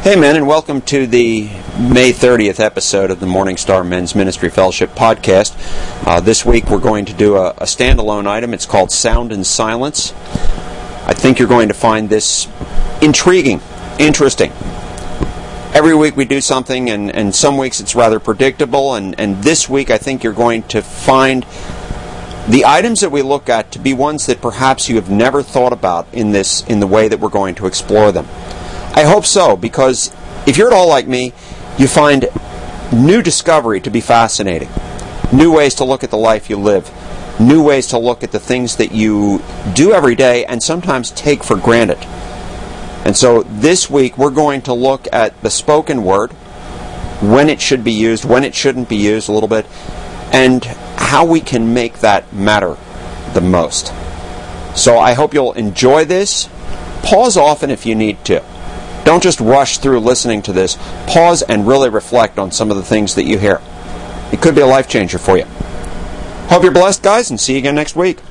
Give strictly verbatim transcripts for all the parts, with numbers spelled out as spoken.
Hey men, and welcome to the May thirtieth episode of the Morningstar Men's Ministry Fellowship podcast. Uh, this week we're going to do a, a standalone item. It's called Sound and Silence. I think you're going to find this intriguing, interesting. Every week we do something, and, and some weeks it's rather predictable, and, and this week I think you're going to find the items that we look at to be ones that perhaps you have never thought about in this in the way that we're going to explore them. I hope so, because if you're at all like me, you find new discovery to be fascinating. New ways to look at the life you live. New ways to look at the things that you do every day and sometimes take for granted. And so this week we're going to look at the spoken word, when it should be used, when it shouldn't be used a little bit, and how we can make that matter the most. So I hope you'll enjoy this. Pause often if you need to. Don't just rush through listening to this. Pause and really reflect on some of the things that you hear. It could be a life changer for you. Hope you're blessed, guys, and see you again next week.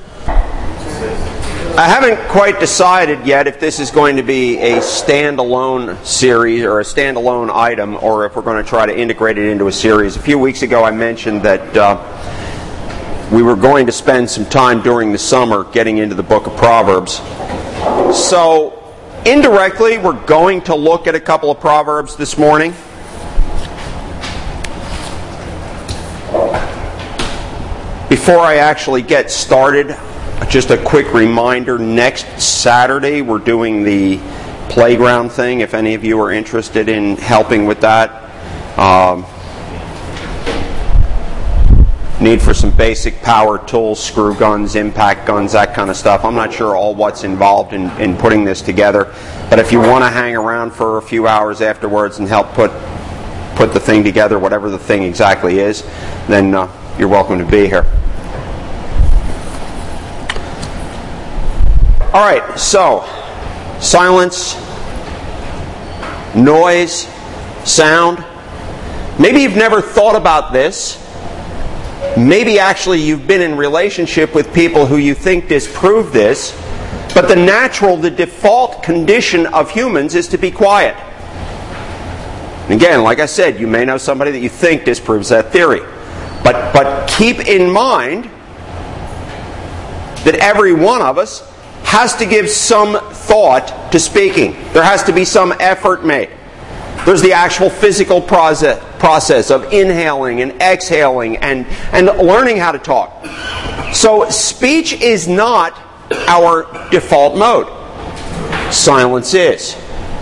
I haven't quite decided yet if this is going to be a standalone series or a standalone item, or if we're going to try to integrate it into a series. A few weeks ago I mentioned that uh, we were going to spend some time during the summer getting into the book of Proverbs. So, indirectly, we're going to look at a couple of Proverbs this morning. Before I actually get started, just a quick reminder, next Saturday we're doing the playground thing, if any of you are interested in helping with that. Um, need for some basic power tools, screw guns, impact guns, that kind of stuff. I'm not sure all what's involved in, in putting this together, but if you want to hang around for a few hours afterwards and help put put the thing together, whatever the thing exactly is, then uh, you're welcome to be here. All right, so silence, noise, sound. Maybe you've never thought about this. Maybe actually you've been in relationship with people who you think disprove this, but the natural, the default condition of humans is to be quiet. And again, like I said, you may know somebody that you think disproves that theory. But, but keep in mind that every one of us has to give some thought to speaking. There has to be some effort made. There's the actual physical process, process of inhaling and exhaling and, and learning how to talk. So speech is not our default mode. Silence is.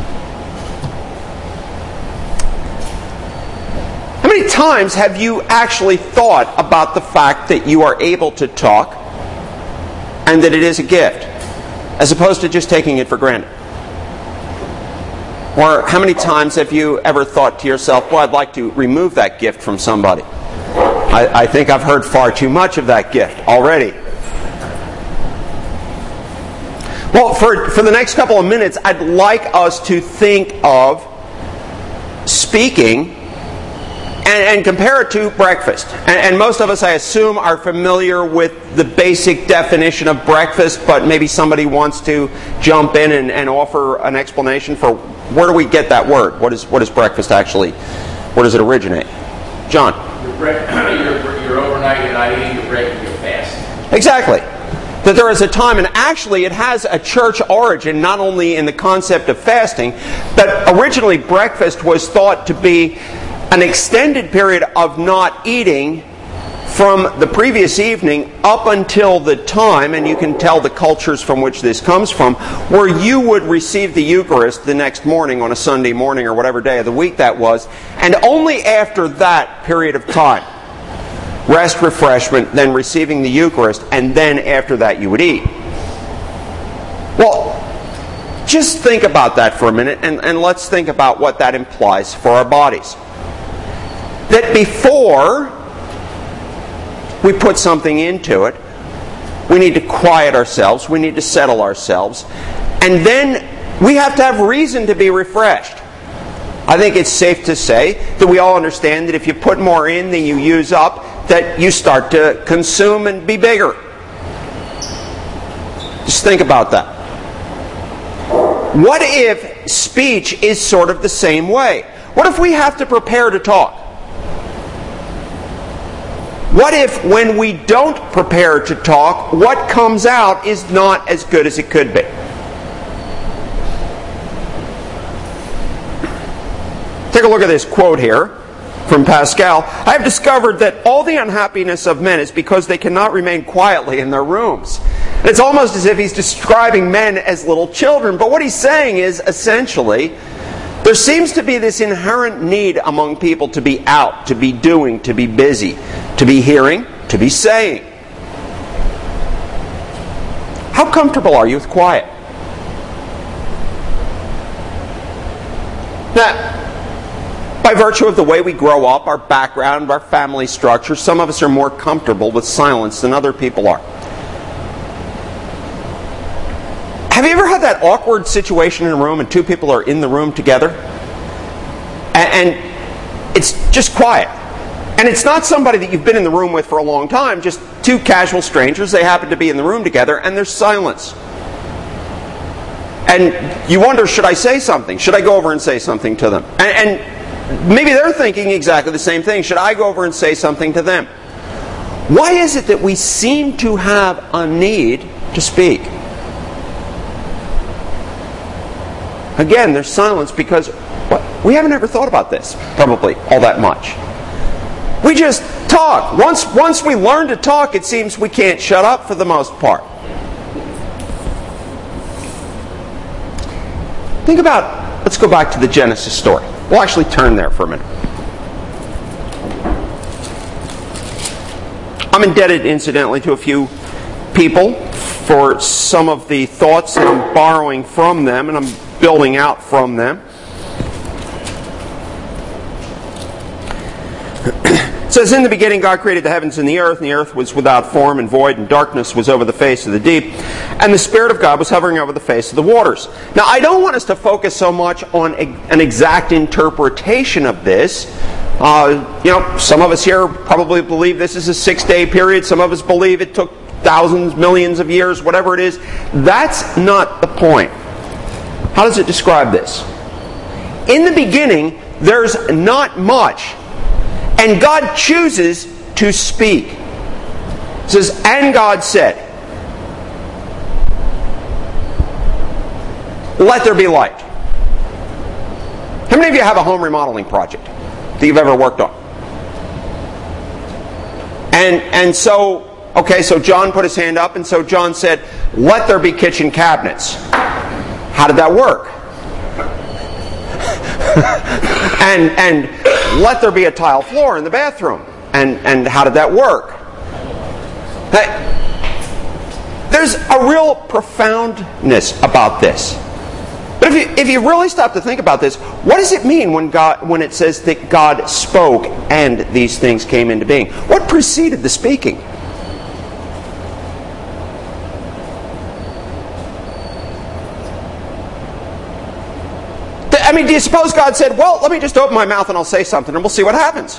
How many times have you actually thought about the fact that you are able to talk and that it is a gift, as opposed to just taking it for granted? Or how many times have you ever thought to yourself, well, I'd like to remove that gift from somebody? I, I think I've heard far too much of that gift already. Well, for, for the next couple of minutes, I'd like us to think of speaking and, and compare it to breakfast. And, and most of us, I assume, are familiar with the basic definition of breakfast, but maybe somebody wants to jump in and, and offer an explanation for where do we get that word? What is what is breakfast actually? Where does it originate? John? You're, bre- you're, you're overnight, you're not eating, you're breaking your fast. Exactly. That there is a time, and actually it has a church origin, not only in the concept of fasting, but originally breakfast was thought to be an extended period of not eating from the previous evening up until the time, and you can tell the cultures from which this comes from, where you would receive the Eucharist the next morning on a Sunday morning or whatever day of the week that was, and only after that period of time, rest, refreshment, then receiving the Eucharist, and then after that you would eat. Well, just think about that for a minute, and, and let's think about what that implies for our bodies. That before we put something into it, we need to quiet ourselves, we need to settle ourselves, and then we have to have reason to be refreshed. I think it's safe to say that we all understand that if you put more in than you use up, that you start to consume and be bigger. Just think about that. What if speech is sort of the same way. What if we have to prepare to talk? What if when we don't prepare to talk, what comes out is not as good as it could be? Take a look at this quote here from Pascal. I have discovered that all the unhappiness of men is because they cannot remain quietly in their rooms. And it's almost as if he's describing men as little children. But what he's saying is, essentially, there seems to be this inherent need among people to be out, to be doing, to be busy, to be hearing, to be saying. How comfortable are you with quiet? Now, by virtue of the way we grow up, our background, our family structure, some of us are more comfortable with silence than other people are. Have you ever had that awkward situation in a room and two people are in the room together? And, and it's just quiet. And it's not somebody that you've been in the room with for a long time, just two casual strangers. They happen to be in the room together and there's silence. And you wonder, should I say something? Should I go over and say something to them? And, and maybe they're thinking exactly the same thing. Should I go over and say something to them? Why is it that we seem to have a need to speak? Again, there's silence because what? We haven't ever thought about this, probably, all that much. We just talk. Once, once we learn to talk, it seems we can't shut up for the most part. Think about, let's go back to the Genesis story. We'll actually turn there for a minute. I'm indebted, incidentally, to a few people for some of the thoughts that I'm borrowing from them, and I'm building out from them. It says, in the beginning God created the heavens and the earth, and the earth was without form and void, and darkness was over the face of the deep, and the Spirit of God was hovering over the face of the waters. Now, I don't want us to focus so much on a, an exact interpretation of this. Uh, you know, some of us here probably believe this is a six-day period. Some of us believe it took thousands, millions of years, whatever it is. That's not the point. How does it describe this? In the beginning, there's not much. And God chooses to speak. It says, and God said, let there be light. How many of you have a home remodeling project that you've ever worked on? And and so, okay, so John put his hand up, and so John said, let there be kitchen cabinets. How did that work? and and let there be a tile floor in the bathroom. And and how did that work? There's a real profoundness about this. But if you, if you really stop to think about this, what does it mean when God when it says that God spoke and these things came into being? What preceded the speaking? I mean, do you suppose God said, well, let me just open my mouth and I'll say something and we'll see what happens?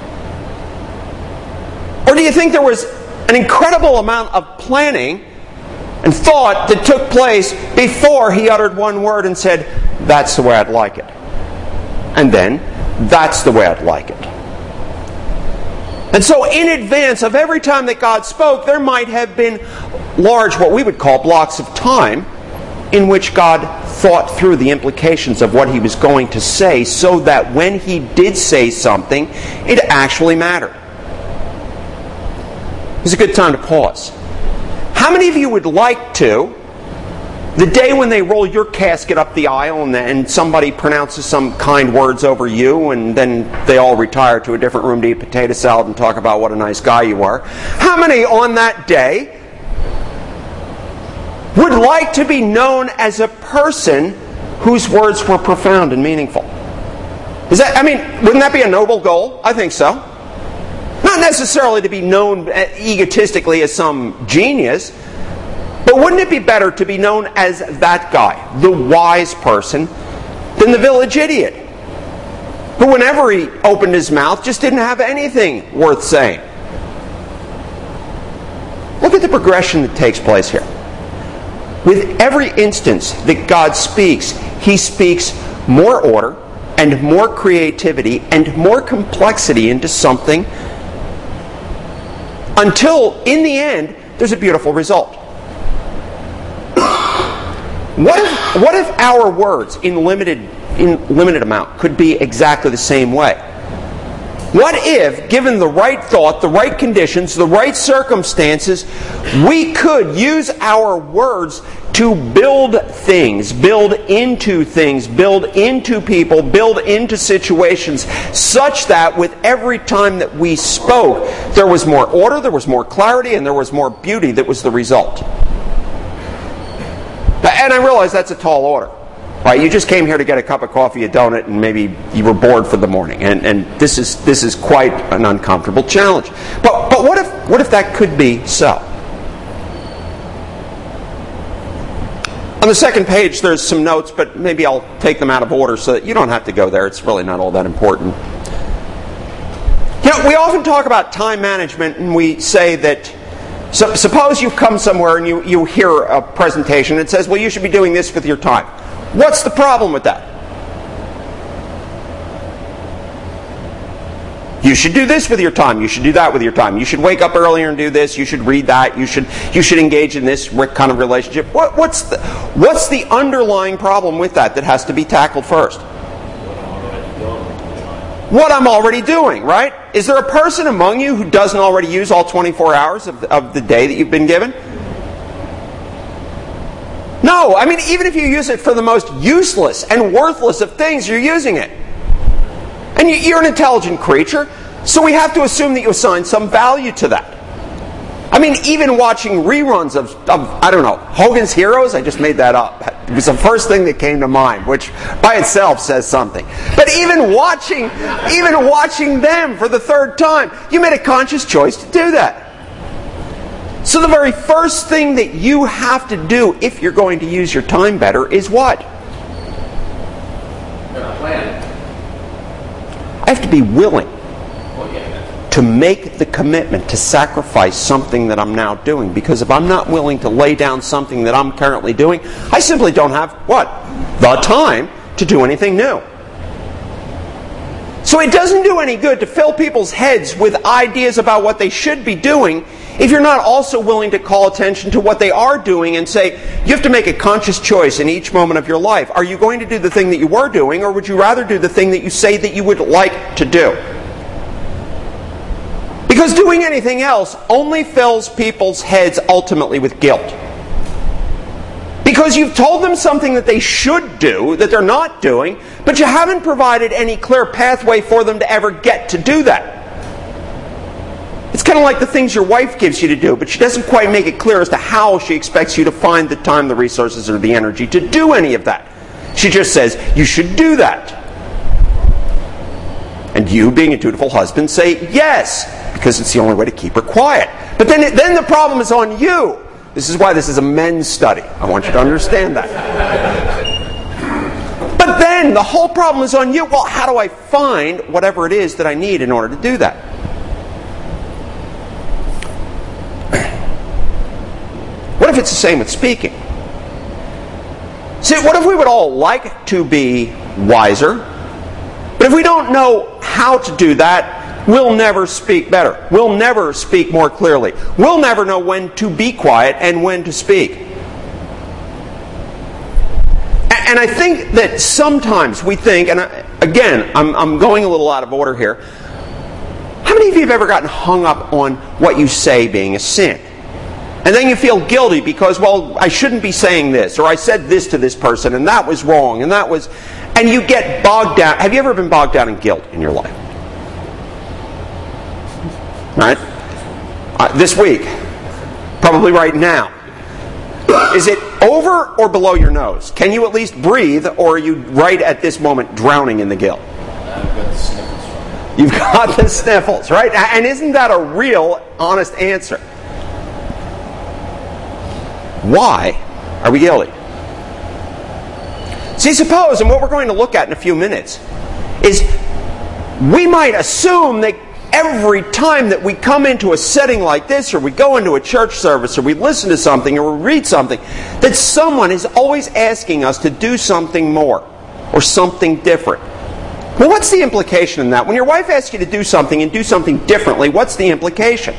Or do you think there was an incredible amount of planning and thought that took place before he uttered one word and said, that's the way I'd like it? And then, that's the way I'd like it. And so in advance of every time that God spoke, there might have been large, what we would call blocks of time, in which God thought through the implications of what he was going to say so that when he did say something, it actually mattered. It's a good time to pause. How many of you would like to, the day when they roll your casket up the aisle and, and somebody pronounces some kind words over you and then they all retire to a different room to eat potato salad and talk about what a nice guy you are, how many on that day would like to be known as a person whose words were profound and meaningful? Is that, I mean, wouldn't that be a noble goal? I think so. Not necessarily to be known egotistically as some genius, but wouldn't it be better to be known as that guy, the wise person, than the village idiot, who whenever he opened his mouth just didn't have anything worth saying? Look at the progression that takes place here. with every instance that God speaks, He speaks more order and more creativity and more complexity into something until, in the end, there's a beautiful result. What if, what if our words in limited, in limited amount could be exactly the same way? What if, given the right thought, the right conditions, the right circumstances, we could use our words to build things, build into things, build into people, build into situations, such that with every time that we spoke, there was more order, there was more clarity, and there was more beauty that was the result. And I realize that's a tall order. Right, you just came here to get a cup of coffee, a donut, and maybe you were bored for the morning. And, and this is this is quite an uncomfortable challenge. But but what if what if that could be so? On the second page, there's some notes, but maybe I'll take them out of order so that you don't have to go there. It's really not all that important. You know, we often talk about time management, and we say that. So, suppose you've come somewhere and you, you hear a presentation and it says, well, you should be doing this with your time. What's the problem with that? You should do this with your time. You should do that with your time. You should wake up earlier and do this. You should read that. You should you should engage in this kind of relationship. What, what's the what's the underlying problem with that that has to be tackled first? What I'm already doing, right? Is there a person among you who doesn't already use all twenty-four hours of, of the day that you've been given? No, I mean, even if you use it for the most useless and worthless of things, you're using it. And you, you're an intelligent creature, so we have to assume that you assign some value to that. I mean, even watching reruns of, of, I don't know, Hogan's Heroes, I just made that up. It was the first thing that came to mind, which by itself says something. But even watching, even watching them for the third time, you made a conscious choice to do that. So the very first thing that you have to do if you're going to use your time better is what? Plan. I have to be willing to make the commitment to sacrifice something that I'm now doing. Because if I'm not willing to lay down something that I'm currently doing, I simply don't have, what? The time to do anything new. So it doesn't do any good to fill people's heads with ideas about what they should be doing if you're not also willing to call attention to what they are doing and say, you have to make a conscious choice in each moment of your life. Are you going to do the thing that you were doing, or would you rather do the thing that you say that you would like to do? Because doing anything else only fills people's heads ultimately with guilt. Because you've told them something that they should do, that they're not doing, but you haven't provided any clear pathway for them to ever get to do that. It's kind of like the things your wife gives you to do, but she doesn't quite make it clear as to how she expects you to find the time, the resources, or the energy to do any of that. She just says, you should do that. And you, being a dutiful husband, say yes, because it's the only way to keep her quiet. But then, it, then the problem is on you. This is why this is a men's study. I want you to understand that. But then the whole problem is on you. Well, how do I find whatever it is that I need in order to do that? What if it's the same with speaking? See, what if we would all like to be wiser, but if we don't know how to do that, we'll never speak better. We'll never speak more clearly. We'll never know when to be quiet and when to speak. And I think that sometimes we think, and again, I'm, I'm going a little out of order here, how many of you have ever gotten hung up on what you say being a sin? And then you feel guilty because, well, I shouldn't be saying this, or I said this to this person, and that was wrong, and that was... And you get bogged down. Have you ever been bogged down in guilt in your life? Right? Uh, this week. Probably right now. Is it over or below your nose? Can you at least breathe, or are you right at this moment drowning in the guilt? I've got the sniffles. You've got the sniffles, right? And isn't that a real, honest answer? Why are we guilty? See, suppose, and what we're going to look at in a few minutes, is we might assume that every time that we come into a setting like this, or we go into a church service, or we listen to something, or we read something, that someone is always asking us to do something more, or something different. Well, what's the implication in that? When your wife asks you to do something and do something differently, what's the implication?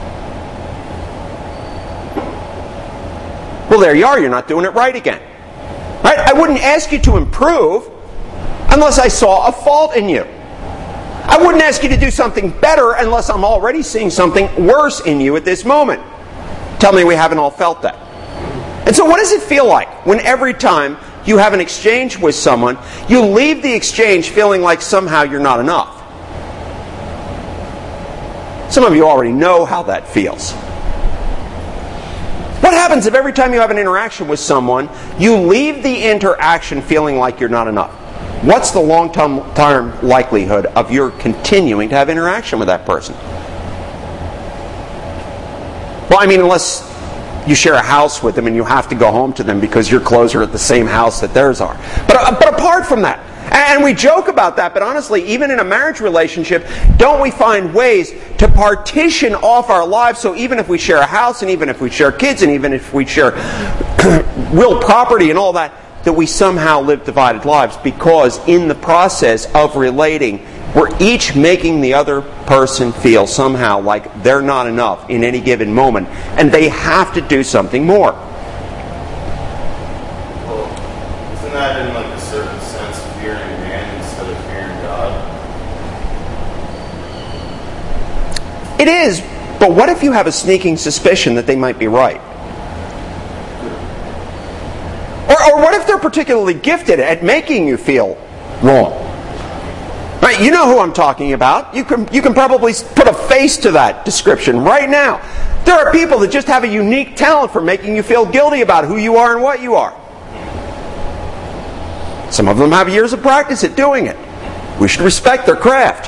Well, there you are, you're not doing it right again. Right? I wouldn't ask you to improve unless I saw a fault in you. I wouldn't ask you to do something better unless I'm already seeing something worse in you at this moment. Tell me we haven't all felt that. And so what does it feel like when every time you have an exchange with someone, you leave the exchange feeling like somehow you're not enough? Some of you already know how that feels. What happens if every time you have an interaction with someone, you leave the interaction feeling like you're not enough? What's the long-term likelihood of your continuing to have interaction with that person? Well, I mean, unless you share a house with them and you have to go home to them because your clothes are at the same house that theirs are. But, uh, but apart from that, and we joke about that, but honestly, even in a marriage relationship, don't we find ways to partition off our lives so even if we share a house, and even if we share kids, and even if we share real property and all that, that we somehow live divided lives, because in the process of relating, we're each making the other person feel somehow like they're not enough in any given moment, and they have to do something more. Well, isn't that in like a certain sense fearing man instead of fearing God? It is, but what if you have a sneaking suspicion that they might be right? Or, or what if they're particularly gifted at making you feel wrong? Right, you know who I'm talking about. You can, you can probably put a face to that description right now. There are people that just have a unique talent for making you feel guilty about who you are and what you are. Some of them have years of practice at doing it. We should respect their craft.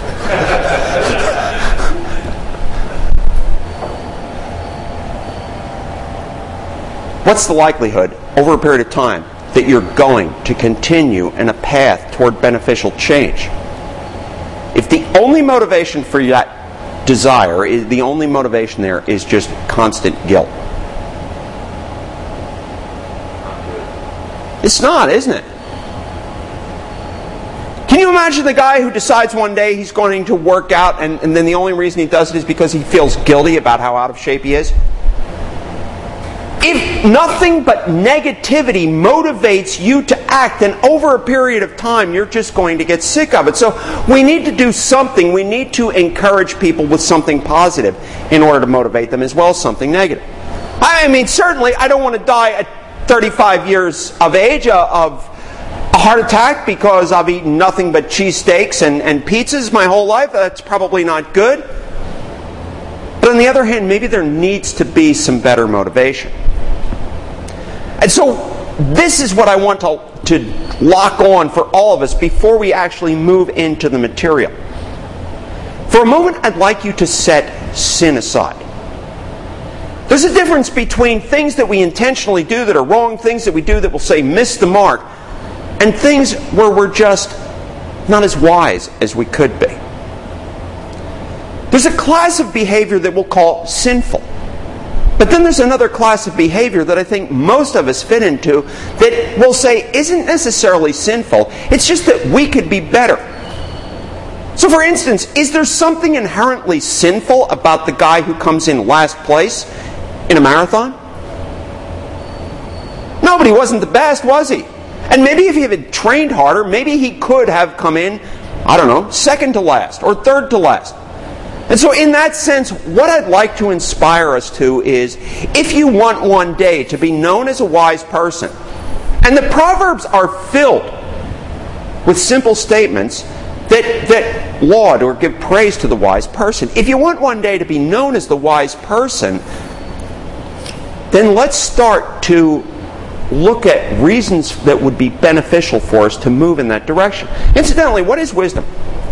What's the likelihood over a period of time that you're going to continue in a path toward beneficial change? If the only motivation for that desire, is the only motivation there is just constant guilt. It's not, isn't it? Can you imagine the guy who decides one day he's going to work out and, and then the only reason he does it is because he feels guilty about how out of shape he is? If nothing but negativity motivates you to act, then over a period of time, you're just going to get sick of it. So we need to do something. We need to encourage people with something positive in order to motivate them as well as something negative. I mean, certainly, I don't want to die at thirty-five years of age of a heart attack because I've eaten nothing but cheesesteaks and, and pizzas my whole life. That's probably not good. But on the other hand, maybe there needs to be some better motivation. And so this is what I want to, to lock on for all of us before we actually move into the material. For a moment, I'd like you to set sin aside. There's a difference between things that we intentionally do that are wrong, things that we do that we'll say miss the mark, and things where we're just not as wise as we could be. There's a class of behavior that we'll call sinful. But then there's another class of behavior that I think most of us fit into that we'll say isn't necessarily sinful. It's just that we could be better. So for instance, is there something inherently sinful about the guy who comes in last place in a marathon? No, but he wasn't the best, was he? And maybe if he had trained harder, maybe he could have come in, I don't know, second to last or third to last. And so in that sense, what I'd like to inspire us to is, if you want one day to be known as a wise person, and the Proverbs are filled with simple statements that, that laud or give praise to the wise person. If you want one day to be known as the wise person, then let's start to look at reasons that would be beneficial for us to move in that direction. Incidentally, what is wisdom?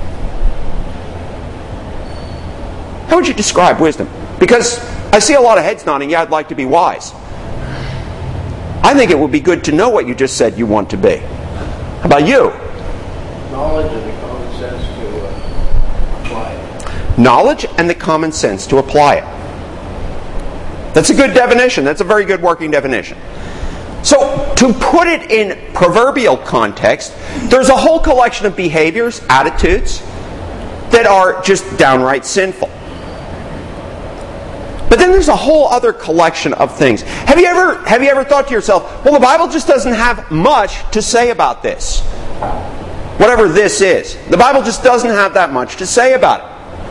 How would you describe wisdom? Because I see a lot of heads nodding, yeah, I'd like to be wise. I think it would be good to know what you just said you want to be. How about you? Knowledge and the common sense to uh, apply it. knowledge and the common sense to apply it. That's a good definition. That's a very good working definition. So, to put it in proverbial context, there's a whole collection of behaviors, attitudes, that are just downright sinful. But then there's a whole other collection of things. Have you ever have you ever thought to yourself, well, the Bible just doesn't have much to say about this. Whatever this is. The Bible just doesn't have that much to say about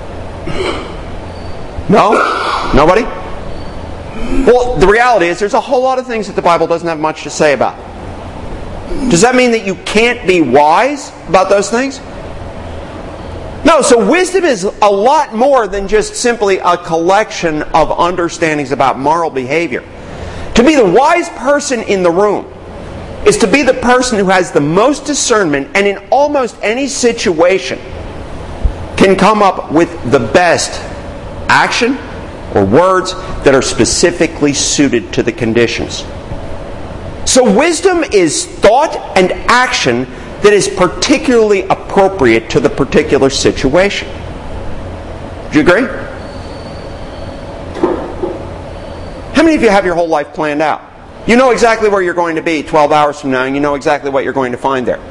it. No? Nobody? Well, the reality is there's a whole lot of things that the Bible doesn't have much to say about. Does that mean that you can't be wise about those things? No, so wisdom is a lot more than just simply a collection of understandings about moral behavior. To be the wise person in the room is to be the person who has the most discernment and in almost any situation can come up with the best action or words that are specifically suited to the conditions. So wisdom is thought and action that is particularly appropriate to the particular situation. Do you agree? How many of you have your whole life planned out? You know exactly where you're going to be twelve hours from now, and you know exactly what you're going to find there.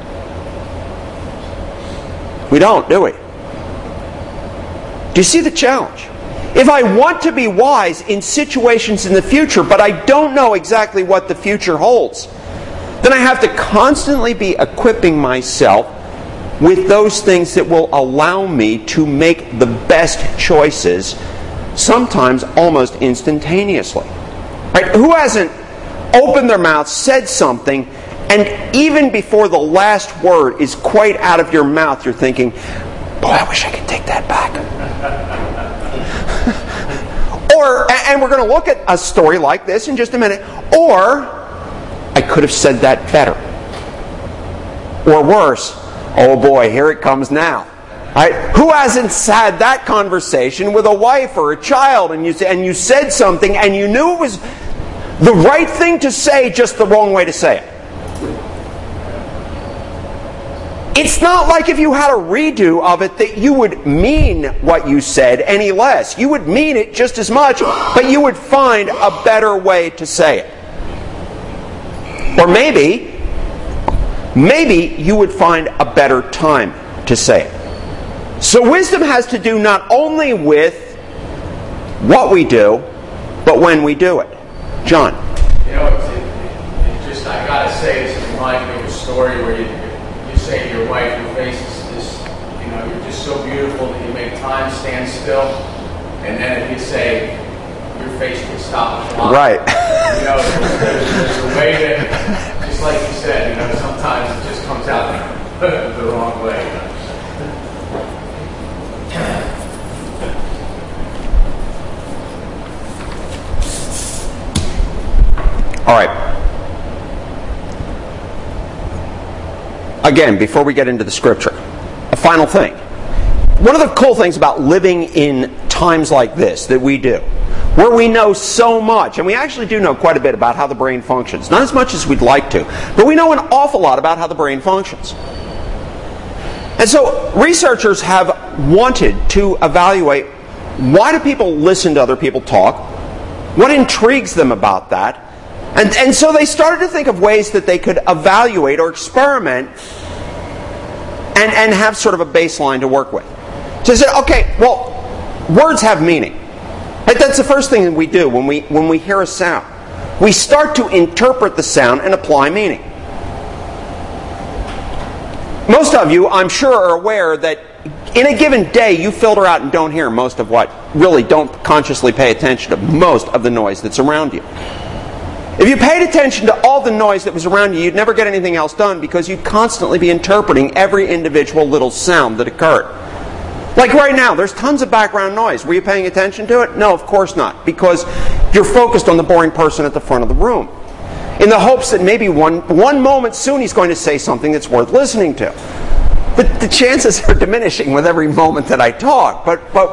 We don't, do we? Do you see the challenge? If I want to be wise in situations in the future, but I don't know exactly what the future holds, then I have to constantly be equipping myself with those things that will allow me to make the best choices, sometimes almost instantaneously. Right? Who hasn't opened their mouth, said something, and even before the last word is quite out of your mouth, you're thinking, boy, I wish I could take that back. Or, and we're going to look at a story like this in just a minute, or I could have said that better. Or worse, oh boy, here it comes now. Right? Who hasn't had that conversation with a wife or a child and you, and you said something and you knew it was the right thing to say, just the wrong way to say it? It's not like if you had a redo of it that you would mean what you said any less. You would mean it just as much, but you would find a better way to say it. Or maybe, maybe you would find a better time to say it. So wisdom has to do not only with what we do, but when we do it. John. You know, it's, it, it just, I gotta say, this reminds me of a story where you, you say to your wife, your face is this, you know, you're just so beautiful that you make time stand still. And then if you say, your face can stop the clock. Right. You know, there's, there's, there's a way that, just like you said, you know, sometimes it just comes out the wrong way. All right. Again, before we get into the scripture, a final thing. One of the cool things about living in times like this that we do, where we know so much, and we actually do know quite a bit about how the brain functions. Not as much as we'd like to, but we know an awful lot about how the brain functions. And so researchers have wanted to evaluate, why do people listen to other people talk? What intrigues them about that? And, and so they started to think of ways that they could evaluate or experiment and, and have sort of a baseline to work with. So they said, okay, well, words have meaning. Right? That's the first thing that we do when we when we hear a sound. We start to interpret the sound and apply meaning. Most of you, I'm sure, are aware that in a given day you filter out and don't hear most of what, really don't consciously pay attention to most of the noise that's around you. If you paid attention to all the noise that was around you, you'd never get anything else done because you'd constantly be interpreting every individual little sound that occurred. Like right now, there's tons of background noise. Were you paying attention to it? No, of course not, because you're focused on the boring person at the front of the room, in the hopes that maybe one, one moment soon he's going to say something that's worth listening to. But the chances are diminishing with every moment that I talk, but, but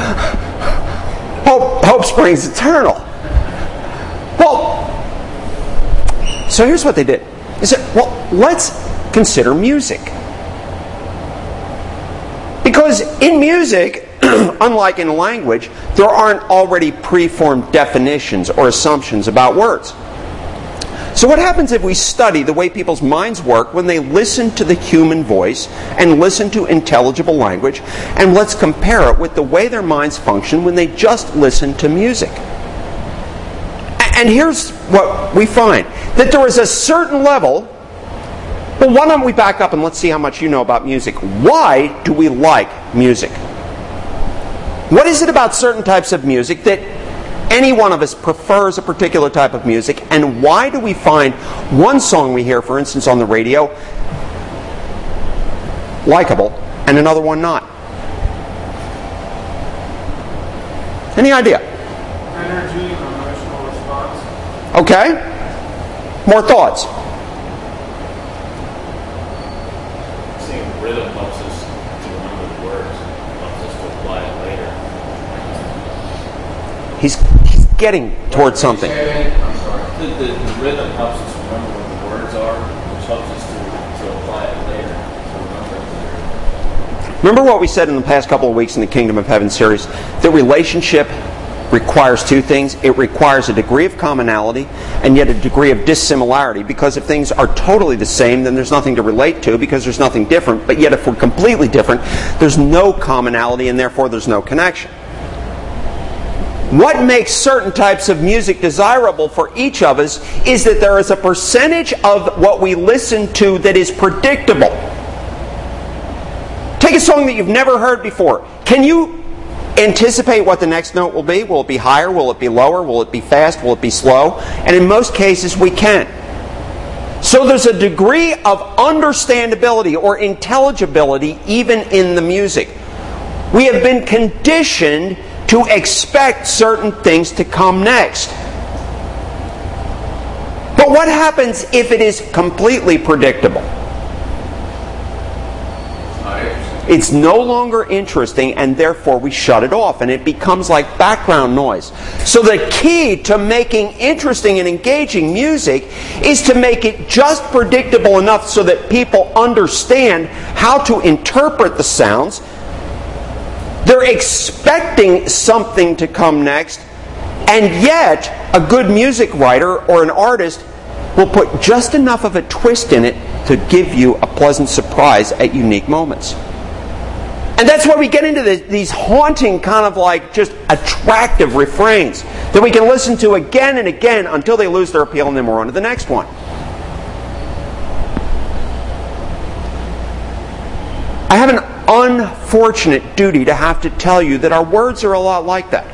hope, hope springs eternal. Well, so here's what they did. They said, well, let's consider music. Because in music, unlike in language, there aren't already preformed definitions or assumptions about words. So what happens if we study the way people's minds work when they listen to the human voice and listen to intelligible language, and let's compare it with the way their minds function when they just listen to music? And here's what we find. That there is a certain level. Well, why don't we back up and let's see how much you know about music. Why do we like music? What is it about certain types of music that any one of us prefers a particular type of music? And why do we find one song we hear, for instance, on the radio, likable, and another one not? Any idea? Energy, emotional response. Okay. More thoughts? Seeing rhythm helps us to remember the words, helps us to apply it later. He's, he's getting towards something. I'm sorry. The, the, the rhythm helps us remember what the words are, which helps us to, to apply it later, to remember it later. Remember what we said in the past couple of weeks in the Kingdom of Heaven series? That relationship requires two things. It requires a degree of commonality and yet a degree of dissimilarity, because if things are totally the same, then there's nothing to relate to because there's nothing different. But yet if we're completely different, there's no commonality and therefore there's no connection. What makes certain types of music desirable for each of us is that there is a percentage of what we listen to that is predictable. Take a song that you've never heard before. Can you anticipate what the next note will be? Will it be higher? Will it be lower? Will it be fast? Will it be slow? And in most cases, we can. So there's a degree of understandability or intelligibility even in the music. We have been conditioned to expect certain things to come next. But what happens if it is completely predictable? It's no longer interesting, and therefore we shut it off, and it becomes like background noise. So the key to making interesting and engaging music is to make it just predictable enough so that people understand how to interpret the sounds. They're expecting something to come next, and yet a good music writer or an artist will put just enough of a twist in it to give you a pleasant surprise at unique moments. And that's why we get into the, these haunting kind of like just attractive refrains that we can listen to again and again until they lose their appeal, and then we're on to the next one. I have an unfortunate duty to have to tell you that our words are a lot like that.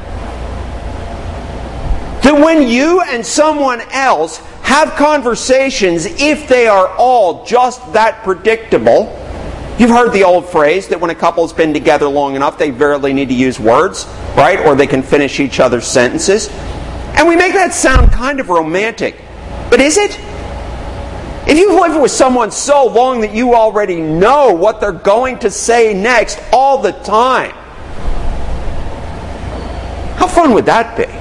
That when you and someone else have conversations, if they are all just that predictable, you've heard the old phrase that when a couple's been together long enough, they barely need to use words, right? Or they can finish each other's sentences. And we make that sound kind of romantic. But is it? If you've lived with someone so long that you already know what they're going to say next all the time, how fun would that be?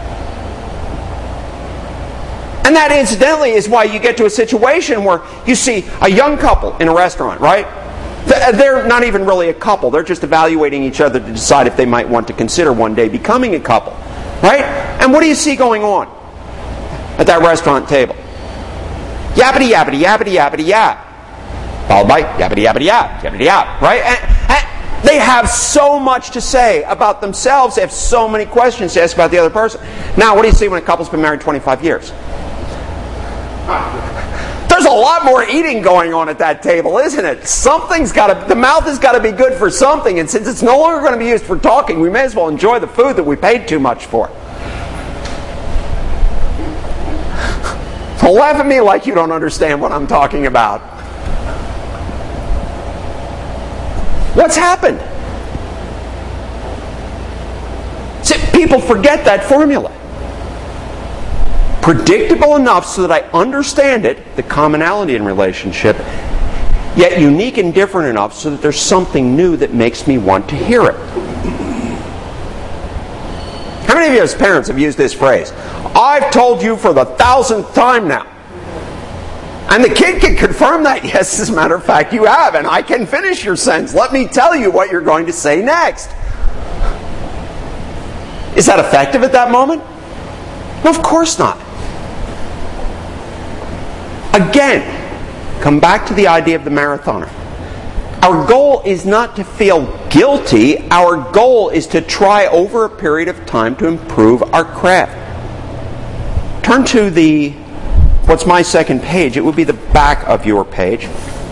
And that, incidentally, is why you get to a situation where you see a young couple in a restaurant, right? They're not even really a couple. They're just evaluating each other to decide if they might want to consider one day becoming a couple. Right? And what do you see going on at that restaurant table? Yappity, yappity, yappity, yappity, yap. Followed by yappity, yappity, yap, yappity, yap. Right? And, and they have so much to say about themselves. They have so many questions to ask about the other person. Now, what do you see when a couple's been married twenty-five years? There's a lot more eating going on at that table, isn't it? Something's got to, the mouth has got to be good for something, and since it's no longer going to be used for talking, we may as well enjoy the food that we paid too much for. Don't laugh at me like you don't understand what I'm talking about. What's happened? See, people forget that formula. Predictable enough so that I understand it, the commonality in relationship, yet unique and different enough so that there's something new that makes me want to hear it. How many of you as parents have used this phrase? I've told you for the thousandth time now. And the kid can confirm that. Yes, as a matter of fact, you have. And I can finish your sentence. Let me tell you what you're going to say next. Is that effective at that moment? No, of course not. Again, come back to the idea of the marathoner. Our goal is not to feel guilty. Our goal is to try over a period of time to improve our craft. Turn to the, what's my second page? It would be the back of your page.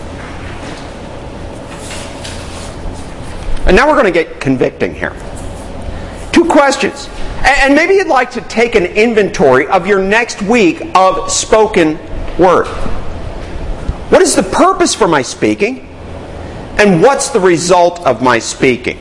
And now we're going to get convicting here. Two questions. And maybe you'd like to take an inventory of your next week of spoken word. What is the purpose for my speaking? And what's the result of my speaking?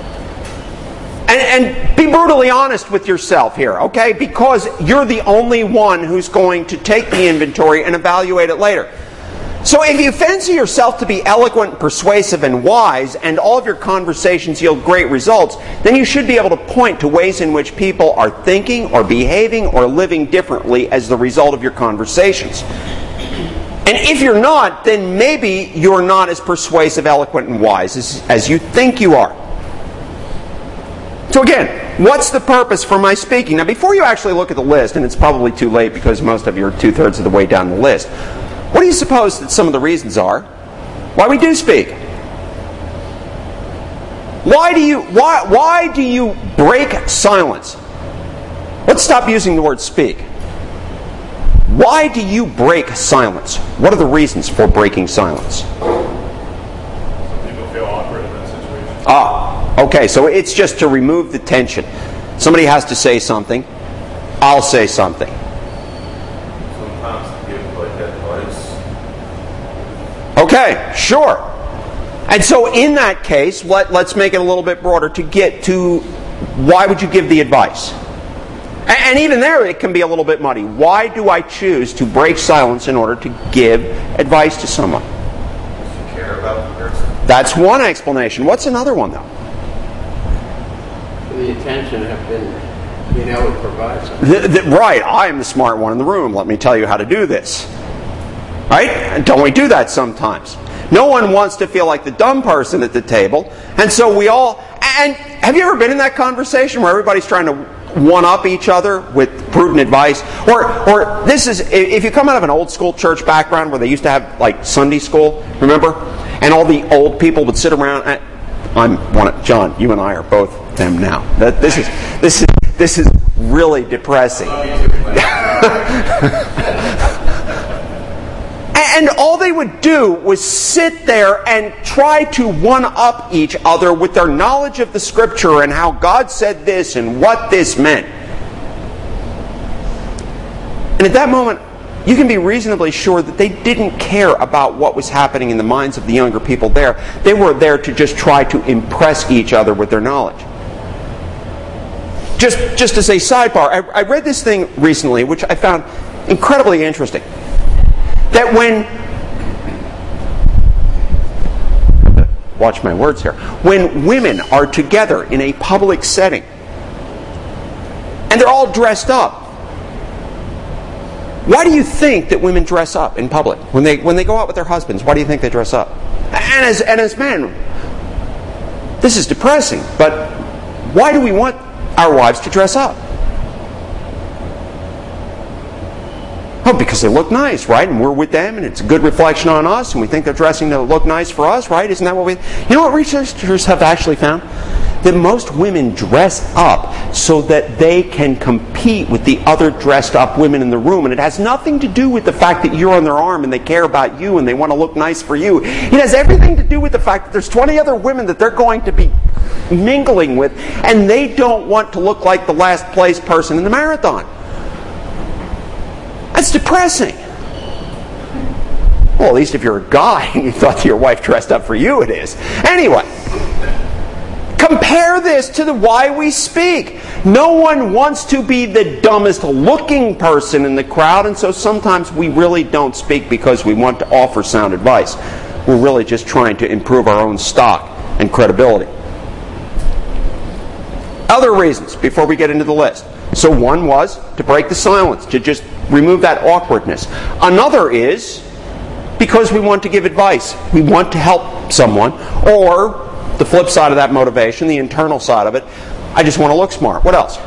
And, and be brutally honest with yourself here, okay? Because you're the only one who's going to take the inventory and evaluate it later. So if you fancy yourself to be eloquent, persuasive, and wise, and all of your conversations yield great results, then you should be able to point to ways in which people are thinking or behaving or living differently as the result of your conversations. And if you're not, then maybe you're not as persuasive, eloquent, and wise as, as you think you are. So again, what's the purpose for my speaking? Now, before you actually look at the list, and it's probably too late because most of you are two-thirds of the way down the list, what do you suppose that some of the reasons are why we do speak? Why do you why why do you break silence? Let's stop using the word speak. Why do you break silence? What are the reasons for breaking silence? Some people feel awkward in that situation. Ah, okay, so it's just to remove the tension. Somebody has to say something. I'll say something. Sometimes to give like advice. Okay, sure. And so in that case, let, let's make it a little bit broader to get to why would you give the advice? And, and even there it can be a little bit muddy. Why do I choose to break silence in order to give advice to someone? If you care about the person. That's one explanation. What's another one, though? The intention have been being able to provide something. The, the, right, I am the smart one in the room. Let me tell you how to do this. Right? And don't we do that sometimes? No one wants to feel like the dumb person at the table. And so we all... And have you ever been in that conversation where everybody's trying to one-up each other with prudent advice? Or, or this is... If you come out of an old school church background where they used to have, like, Sunday school, remember? And all the old people would sit around... And, I'm one of... John, you and I are both them now. That, this is... This is... This is really depressing. And all they would do was sit there and try to one-up each other with their knowledge of the Scripture and how God said this and what this meant. And at that moment, you can be reasonably sure that they didn't care about what was happening in the minds of the younger people there. They were there to just try to impress each other with their knowledge. Just, just as a sidebar, I, I read this thing recently, which I found incredibly interesting. That when, watch my words here, when women are together in a public setting, and they're all dressed up, why do you think that women dress up in public? When they when they go out with their husbands, why do you think they dress up? And as, and as men, this is depressing, but why do we want our wives to dress up? Oh, because they look nice, right? And we're with them, and it's a good reflection on us, and we think they're dressing to look nice for us, right? Isn't that what we... You know what researchers have actually found? That most women dress up so that they can compete with the other dressed up women in the room. And it has nothing to do with the fact that you're on their arm and they care about you and they want to look nice for you. It has everything to do with the fact that there's twenty other women that they're going to be mingling with, and they don't want to look like the last place person in the marathon. That's depressing. Well, at least if you're a guy and you thought your wife dressed up for you, it is. Anyway, compare this to the why we speak. No one wants to be the dumbest looking person in the crowd, and so sometimes we really don't speak because we want to offer sound advice. We're really just trying to improve our own stock and credibility. Other reasons before we get into the list. So one was to break the silence, to just remove that awkwardness. Another is because we want to give advice. We want to help someone. Or the flip side of that motivation, the internal side of it, I just want to look smart. What else?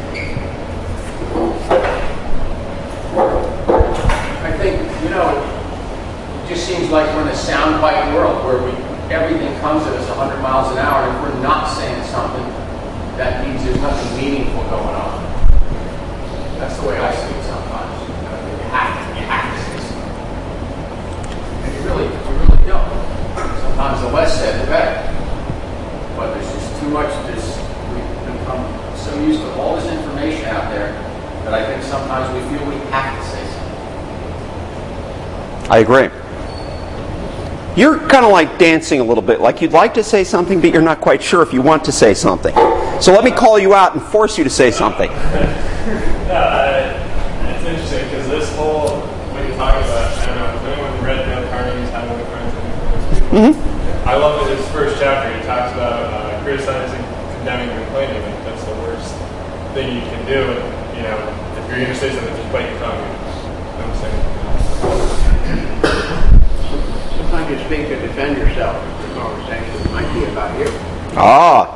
I think, you know, it just seems like we're in a soundbite world where we everything comes at us one hundred miles an hour, and if we're not saying something, that means there's nothing meaningful going on. That's the way I see it sometimes. You know, you have to, you have to say something. And you really, you really don't. Sometimes the less said, the better. But there's just too much, this, we've become so used to all this information out there that I think sometimes we feel we have to say something. I agree. You're kind of like dancing a little bit, like you'd like to say something, but you're not quite sure if you want to say something. So let me call you out and force you to say something. Yeah, uh, it's interesting because this whole, when you talk about, I don't know, if anyone read Dale Carnegie's How to Win Friends and Influence People, mm-hmm. I love that his first chapter, he talks about uh, criticizing, condemning, and complaining. Like that's the worst thing you can do. And, you know, if you're going to say something, just bite your tongue. Don't say anything. Sometimes you speak to defend yourself. The conversation might be about you. Ah.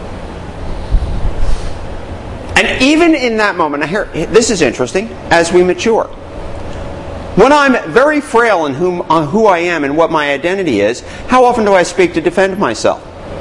And even in that moment, now here, this is interesting, as we mature. When I'm very frail in whom, on who I am and what my identity is, how often do I speak to defend myself?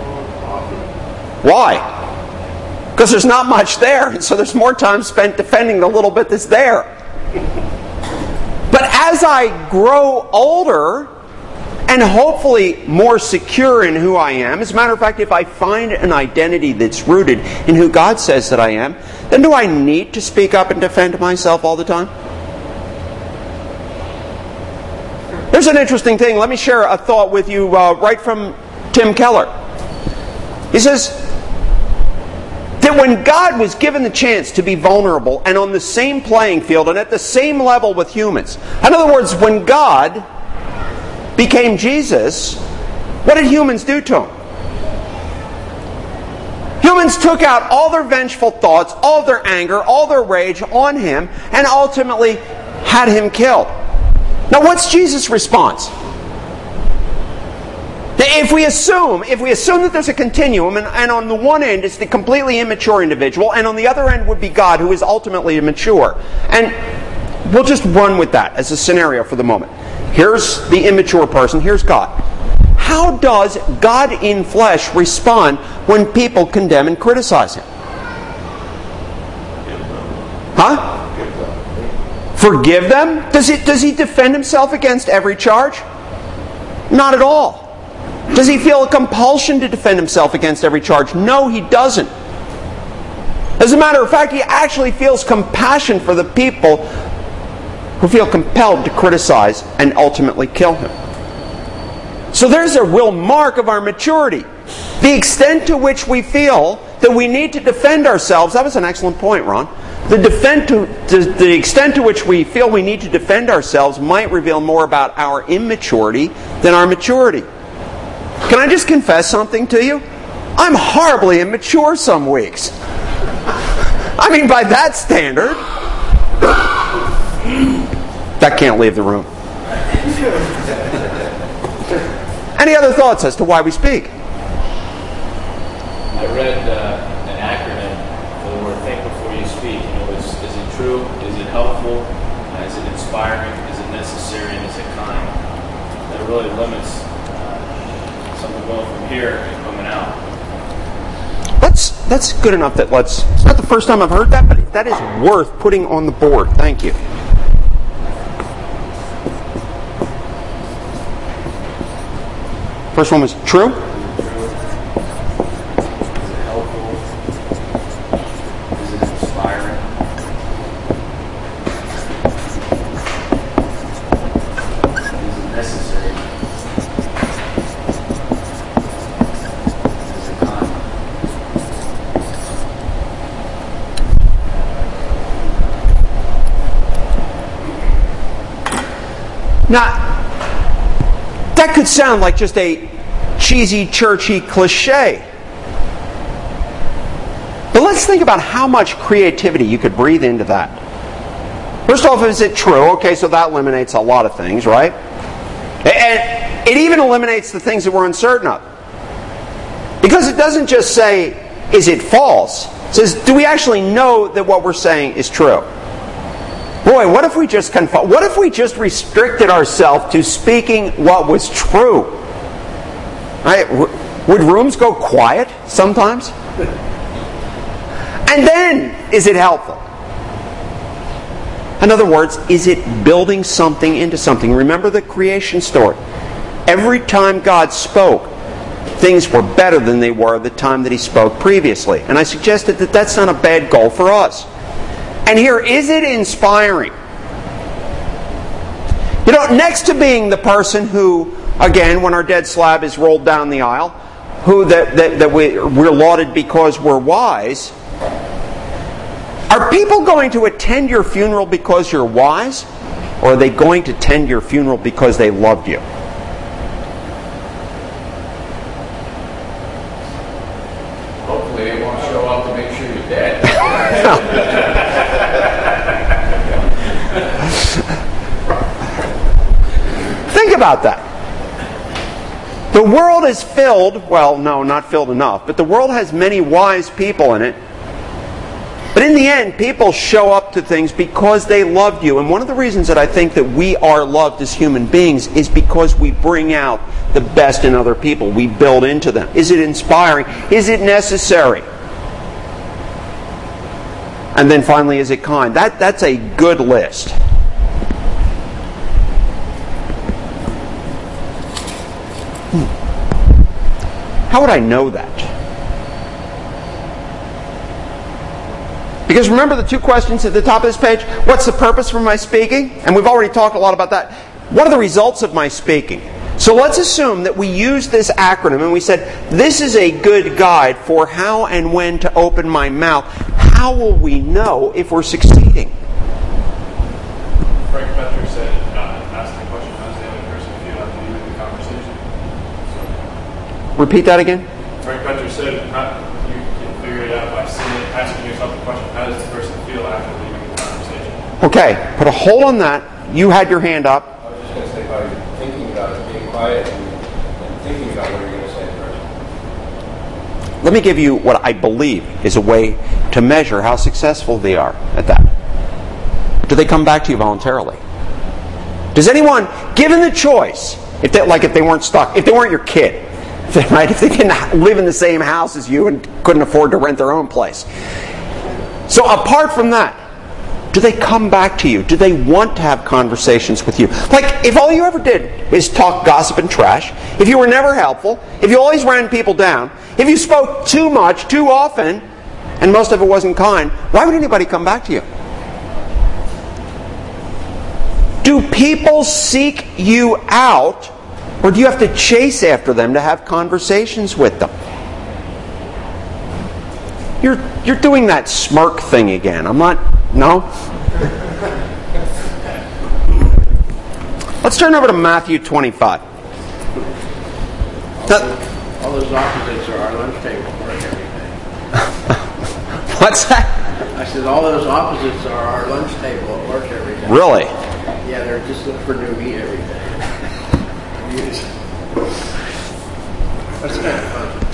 Why? Because there's not much there, and so there's more time spent defending the little bit that's there. But as I grow older, and hopefully more secure in who I am. As a matter of fact, if I find an identity that's rooted in who God says that I am, then do I need to speak up and defend myself all the time? There's an interesting thing. Let me share a thought with you uh, right from Tim Keller. He says that when God was given the chance to be vulnerable and on the same playing field and at the same level with humans, in other words, when God became Jesus, what did humans do to him? Humans took out all their vengeful thoughts, all their anger, all their rage on him, and ultimately had him killed. Now what's Jesus' response? If we assume, if we assume that there's a continuum, and, and on the one end it's the completely immature individual, and on the other end would be God, who is ultimately mature. And we'll just run with that as a scenario for the moment. Here's the immature person, here's God. How does God in flesh respond when people condemn and criticize him? Huh? Forgive them? Does he, does he defend himself against every charge? Not at all. Does he feel a compulsion to defend himself against every charge? No, he doesn't. As a matter of fact, he actually feels compassion for the people who feel compelled to criticize and ultimately kill him. So there's a real mark of our maturity. The extent to which we feel that we need to defend ourselves, that was an excellent point, Ron. The, defend to, to, the extent to which we feel we need to defend ourselves might reveal more about our immaturity than our maturity. Can I just confess something to you? I'm horribly immature some weeks. I mean, by that standard, that can't leave the room. Any other thoughts as to why we speak? I read uh, an acronym for the word "think before you speak." You know, is, is it true? Is it helpful? Uh, is it inspiring? Is it necessary? And is it kind? That really limits uh, something going from here and coming out. That's that's good enough that let's. It's not the first time I've heard that, but that is worth putting on the board. Thank you. First one was true. Is it helpful? Is it inspiring? Is it necessary? Is it kind? Now, that could sound like just a cheesy, churchy cliche. But let's think about how much creativity you could breathe into that. First off, is it true? Okay, so that eliminates a lot of things, right? And it even eliminates the things that we're uncertain of. Because it doesn't just say, is it false? It says, do we actually know that what we're saying is true? Boy, what if we just conf- what if we just restricted ourselves to speaking what was true? Right? Would rooms go quiet sometimes? And then, is it helpful? In other words, is it building something into something? Remember the creation story. Every time God spoke, things were better than they were the time that He spoke previously. And I suggested that that's not a bad goal for us. And here, is it inspiring? You know, next to being the person who, again, when our dead slab is rolled down the aisle, who that, that, that we, we're lauded because we're wise, are people going to attend your funeral because you're wise? Or are they going to attend your funeral because they loved you? Hopefully they won't show up to make sure you're dead. Think about that. The world is filled, well, no, not filled enough, but the world has many wise people in it. But in the end, people show up to things because they loved you. And one of the reasons that I think that we are loved as human beings is because we bring out the best in other people. We build into them. Is it inspiring? Is it necessary? And then finally, is it kind? That, that's a good list. How would I know that? Because remember the two questions at the top of this page? What's the purpose for my speaking? And we've already talked a lot about that. What are the results of my speaking? So let's assume that we use this acronym and we said, this is a good guide for how and when to open my mouth. How will we know if we're succeeding? Frank Petcher said, uh, ask the question, how does the other person feel after you in the conversation? So, Repeat that again? Frank Petcher said, how, you can figure it out by seeing it, asking yourself the question, how does the person feel after leaving the conversation? Okay, put a hold on that. You had your hand up. I was just going to say, by thinking about it, being quiet and, and thinking about what you're going to say first. Let me give you what I believe is a way to measure how successful they are at that. Do they come back to you voluntarily? Does anyone, given the choice, if they, like if they weren't stuck, if they weren't your kid, if they, right, if they didn't live in the same house as you and couldn't afford to rent their own place. So apart from that, do they come back to you? Do they want to have conversations with you? Like, if all you ever did is talk gossip and trash, if you were never helpful, if you always ran people down, if you spoke too much, too often, and most of it wasn't kind, why would anybody come back to you? Do people seek you out, or do you have to chase after them to have conversations with them? You're you're doing that smirk thing again. I'm not... No? Let's turn over to Matthew twenty-five. All those opposites are our lunch table work every day. What's that? I said all those opposites are our lunch table at work every day. Really? Yeah, they're just looking for new meat every day. That's kind of fun.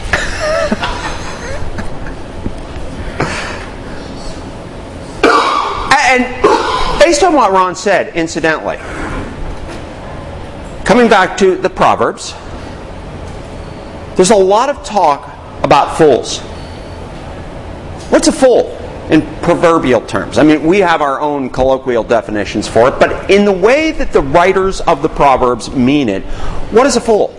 And based on what Ron said, incidentally, coming back to the Proverbs, there's a lot of talk about fools. What's a fool in proverbial terms? I mean, we have our own colloquial definitions for it, but in the way that the writers of the Proverbs mean it, what is a fool?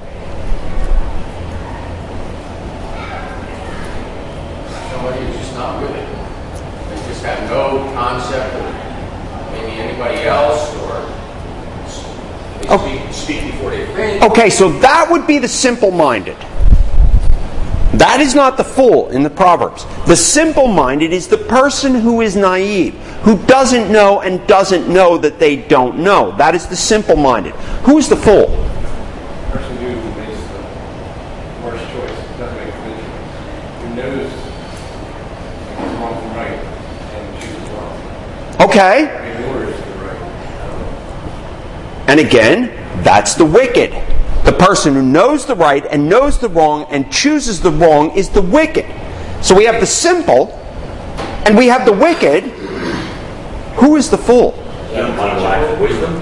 Somebody who's just not with it. They just have no concept of maybe anybody else, or they Okay. speak, speak before they think. Okay, so that would be the simple-minded. That is not the fool in the Proverbs. The simple-minded is the person who is naive, who doesn't know and doesn't know that they don't know. That is the simple-minded. Who is the fool? The person who makes the worst choice, doesn't make a good choice, who knows what's wrong from right and chooses wrong. Okay. Ignores the right. And again, that's the wicked. The person who knows the right and knows the wrong and chooses the wrong is the wicked. So we have the simple, and we have the wicked. Who is the fool? Young man lack wisdom.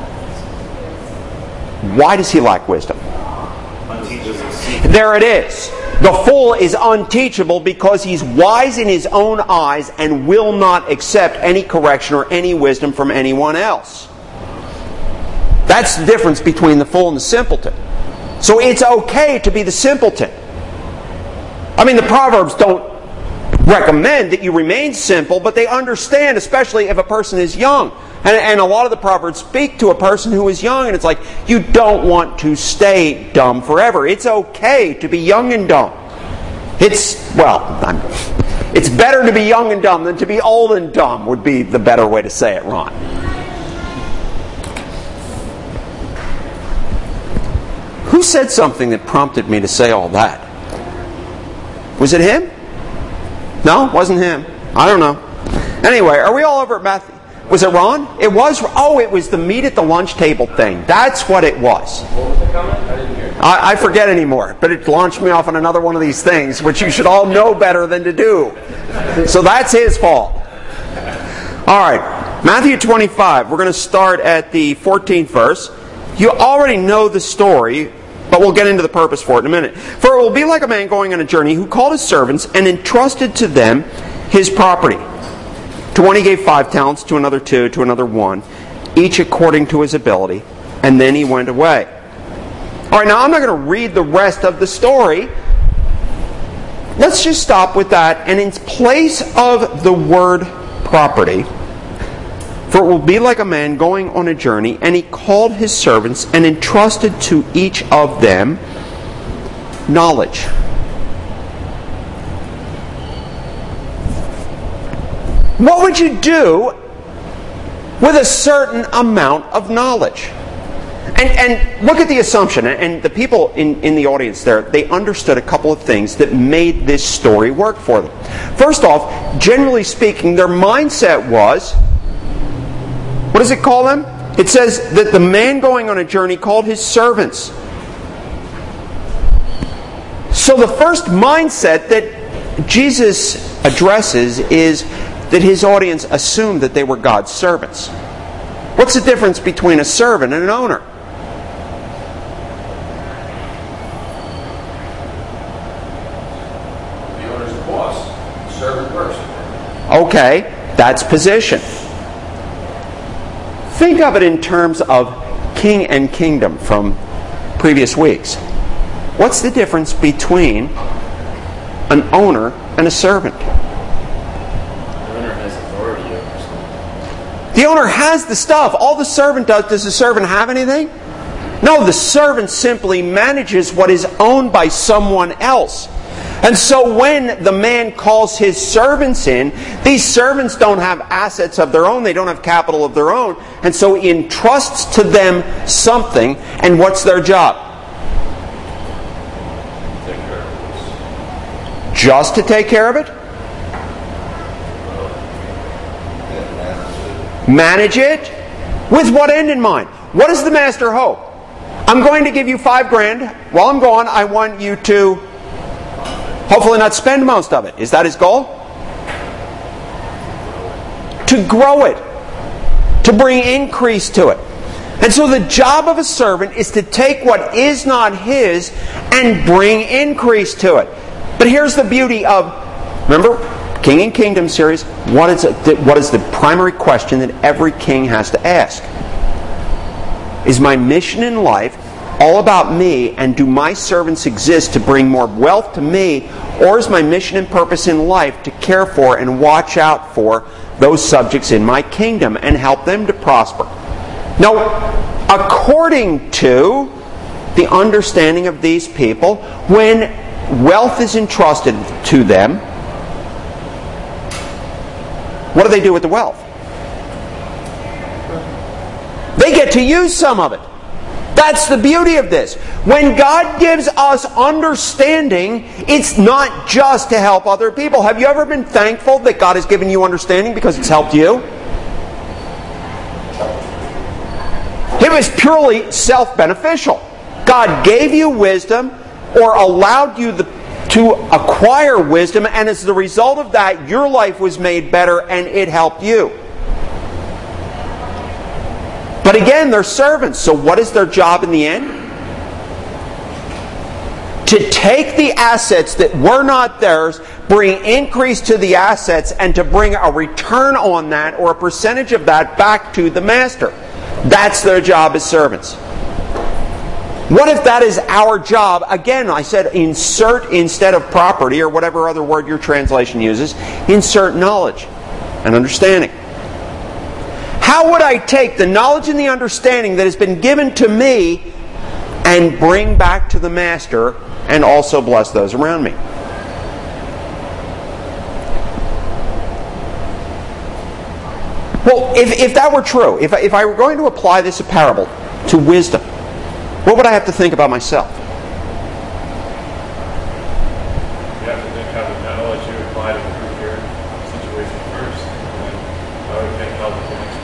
Why does he lack wisdom? Unteachable. There it is. The fool is unteachable because he's wise in his own eyes and will not accept any correction or any wisdom from anyone else. That's the difference between the fool and the simpleton. So it's okay to be the simpleton. I mean, the Proverbs don't recommend that you remain simple, but they understand, especially if a person is young. And, and a lot of the Proverbs speak to a person who is young, and it's like, you don't want to stay dumb forever. It's okay to be young and dumb. It's, well, I'm, it's better to be young and dumb than to be old and dumb would be the better way to say it, Ron. Who said something that prompted me to say all that? Was it him? No, wasn't him. I don't know. Anyway, are we all over at Matthew? Was it Ron? It was. Oh, it was the meat at the lunch table thing. That's what it was. What was the comment? I didn't hear. I, I forget anymore, but it launched me off on another one of these things, which you should all know better than to do. So that's his fault. All right, Matthew twenty-five. We're going to start at the fourteenth verse. You already know the story, but we'll get into the purpose for it in a minute. For it will be like a man going on a journey who called his servants and entrusted to them his property. To one he gave five talents, to another two, to another one, each according to his ability, and then he went away. All right, now I'm not going to read the rest of the story. Let's just stop with that, and in place of the word property, for it will be like a man going on a journey, and he called his servants and entrusted to each of them knowledge. What would you do with a certain amount of knowledge? And, and look at the assumption, and the people in, in the audience there, they understood a couple of things that made this story work for them. First off, generally speaking, their mindset was, what does it call them? It says that the man going on a journey called his servants. So the first mindset that Jesus addresses is that his audience assumed that they were God's servants. What's the difference between a servant and an owner? The owner's the boss. The servant works. Okay, that's position. Think of it in terms of king and kingdom from previous weeks. What's the difference between an owner and a servant? The owner has the stuff. All the servant does, does the servant have anything? No, the servant simply manages what is owned by someone else. And so when the man calls his servants in, these servants don't have assets of their own. They don't have capital of their own. And so he entrusts to them something. And what's their job? Take care of this. Just to take care of it? Manage it? With what end in mind? What does the master hope? I'm going to give you five grand. While I'm gone, I want you to hopefully not spend most of it. Is that his goal? To grow it. To bring increase to it. And so the job of a servant is to take what is not his and bring increase to it. But here's the beauty of, remember, King and Kingdom series, what is, it, what is the primary question that every king has to ask? Is my mission in life all about me, and do my servants exist to bring more wealth to me, or is my mission and purpose in life to care for and watch out for those subjects in my kingdom and help them to prosper? Now, according to the understanding of these people, when wealth is entrusted to them, what do they do with the wealth? They get to use some of it. That's the beauty of this. When God gives us understanding, it's not just to help other people. Have you ever been thankful that God has given you understanding because it's helped you? It was purely self-beneficial. God gave you wisdom or allowed you the to acquire wisdom, and as the result of that, your life was made better and it helped you. But again, they're servants, so what is their job in the end? To take the assets that were not theirs, bring increase to the assets, and to bring a return on that or a percentage of that back to the master. That's their job as servants. What if that is our job? Again, I said insert instead of property, or whatever other word your translation uses, insert knowledge and understanding. How would I take the knowledge and the understanding that has been given to me and bring back to the master and also bless those around me? Well, if, if that were true, if, if I were going to apply this parable to wisdom, what would I have to think about myself? You have to think how the knowledge you apply to improve your situation first, and then how it can help the next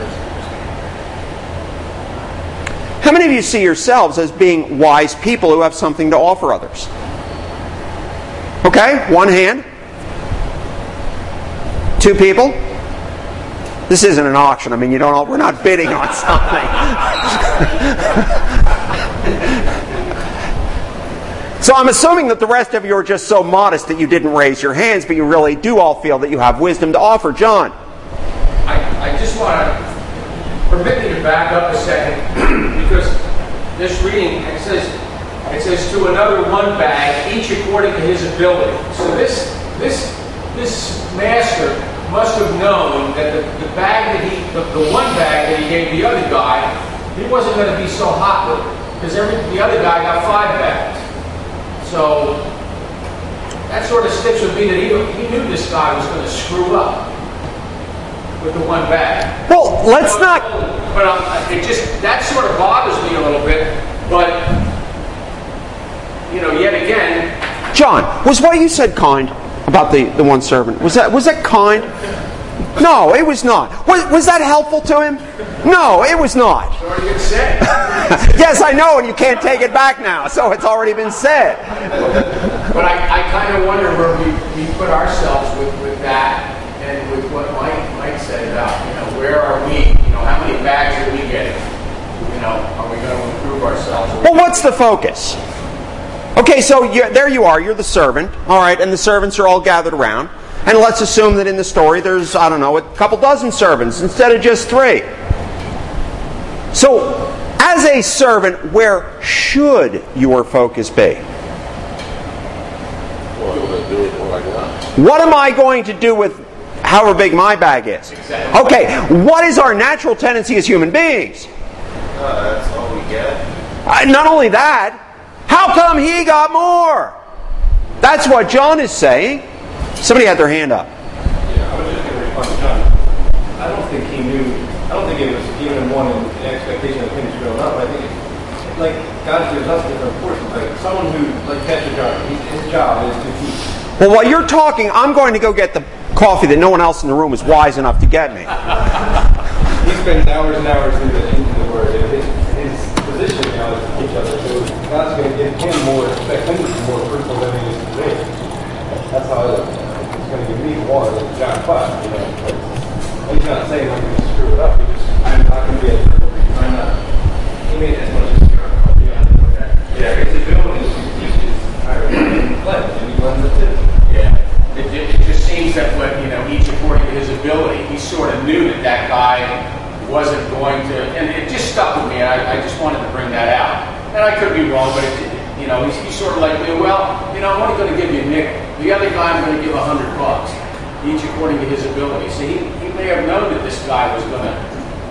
person. How many of you see yourselves as being wise people who have something to offer others? Okay, one hand. Two people. This isn't an auction. I mean, you don't all, we're not bidding on something. So I'm assuming that the rest of you are just so modest that you didn't raise your hands, but you really do all feel that you have wisdom to offer. John. I, I just want to permit me to back up a second, because this reading, it says, it says to another one bag, each according to his ability. So this this this master must have known that the, the bag that he, the, the one bag that he gave the other guy, he wasn't going to be so hot with it, because every the other guy got five bags. So that sort of sticks with me that he, he knew this guy was going to screw up with the one bag. Well, let's but, not. But um, it just that sort of bothers me a little bit. But you know, yet again, John, was what you said kind about the, the one servant? Was that was that kind? No, it was not. Was, was that helpful to him? No, it was not. It's already been said. Yes, I know, and you can't take it back now, so it's already been said. But I, I kind of wonder where we, we put ourselves with, with that, and with what Mike Mike said about, you know, where are we? You know, how many bags are we getting? You know, are we going to improve ourselves? Well, what's the focus? Okay, so you're, there you are. You're the servant, all right, and the servants are all gathered around. And let's assume that in the story there's, I don't know, a couple dozen servants instead of just three. So, as a servant, where should your focus be? What am I going to do with what I got? What am I going to do with however big my bag is? Exactly. Okay, what is our natural tendency as human beings? Uh, that's all we get. Uh, not only that, how come he got more? That's what John is saying. Somebody had their hand up. Yeah, I was just going to respond to John. I don't think he knew, I don't think it was even one in the expectation of him growing up. I think, it's, like, God gives us different portions. Like, someone who, like Pastor John, he, his job is to teach. Well, while you're talking, I'm going to go get the coffee that no one else in the room is wise enough to get me. He spends hours and hours into the, into the Word. And his, his position now is to teach others. So God's going to give him more, expect him to be more fruitful than he is today. That's how it is. He's going to give me more than John five, you know. But he's not saying I'm going to screw it up. He's just, I'm not going to be a I'm not. He made as much as John. Yeah, his ability is to teach his higher blend, and he blends it too. Yeah. It, it, it just seems that when, you know, each according to his ability, he sort of knew that that guy wasn't going to, and it just stuck with me, and I, I just wanted to bring that out. And I could be wrong, but it, you know, he's, he's sort of like, well, you know, I'm only going to give you a nickel. The other guy I'm going to give a hundred bucks, each according to his ability. So he, he may have known that this guy was going to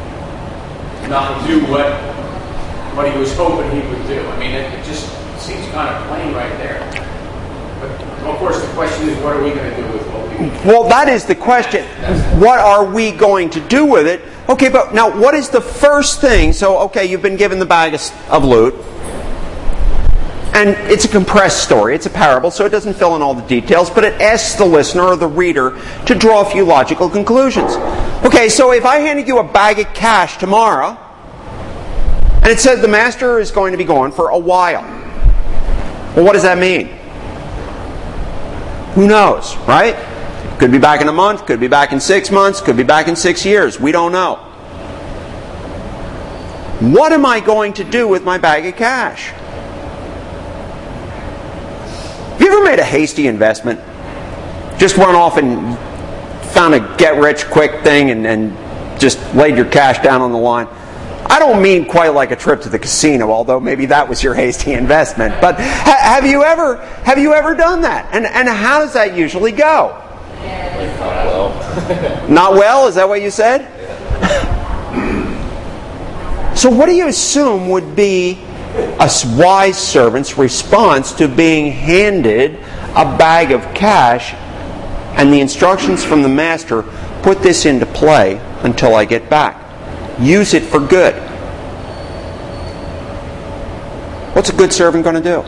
not do what what he was hoping he would do. I mean, it, it just seems kind of plain right there. But of course, the question is, what are we going to do with what we? Well, that is the question. What are we going to do with it? Okay, but now what is the first thing? So, okay, you've been given the bag of loot. And it's a compressed story. It's a parable, so it doesn't fill in all the details, but it asks the listener or the reader to draw a few logical conclusions. Okay, so if I handed you a bag of cash tomorrow, and it said the master is going to be gone for a while, well, what does that mean? Who knows, right? Could be back in a month, could be back in six months, could be back in six years. We don't know. What am I going to do with my bag of cash? Have you ever made a hasty investment? Just run off and found a get-rich-quick thing and, and just laid your cash down on the line? I don't mean quite like a trip to the casino, although maybe that was your hasty investment. But ha- have you ever have you ever done that? And and how does that usually go? Not well. Not well? Is that what you said? So what do you assume would be a wise servant's response to being handed a bag of cash and the instructions from the master, put this into play until I get back? Use it for good. What's a good servant going to do?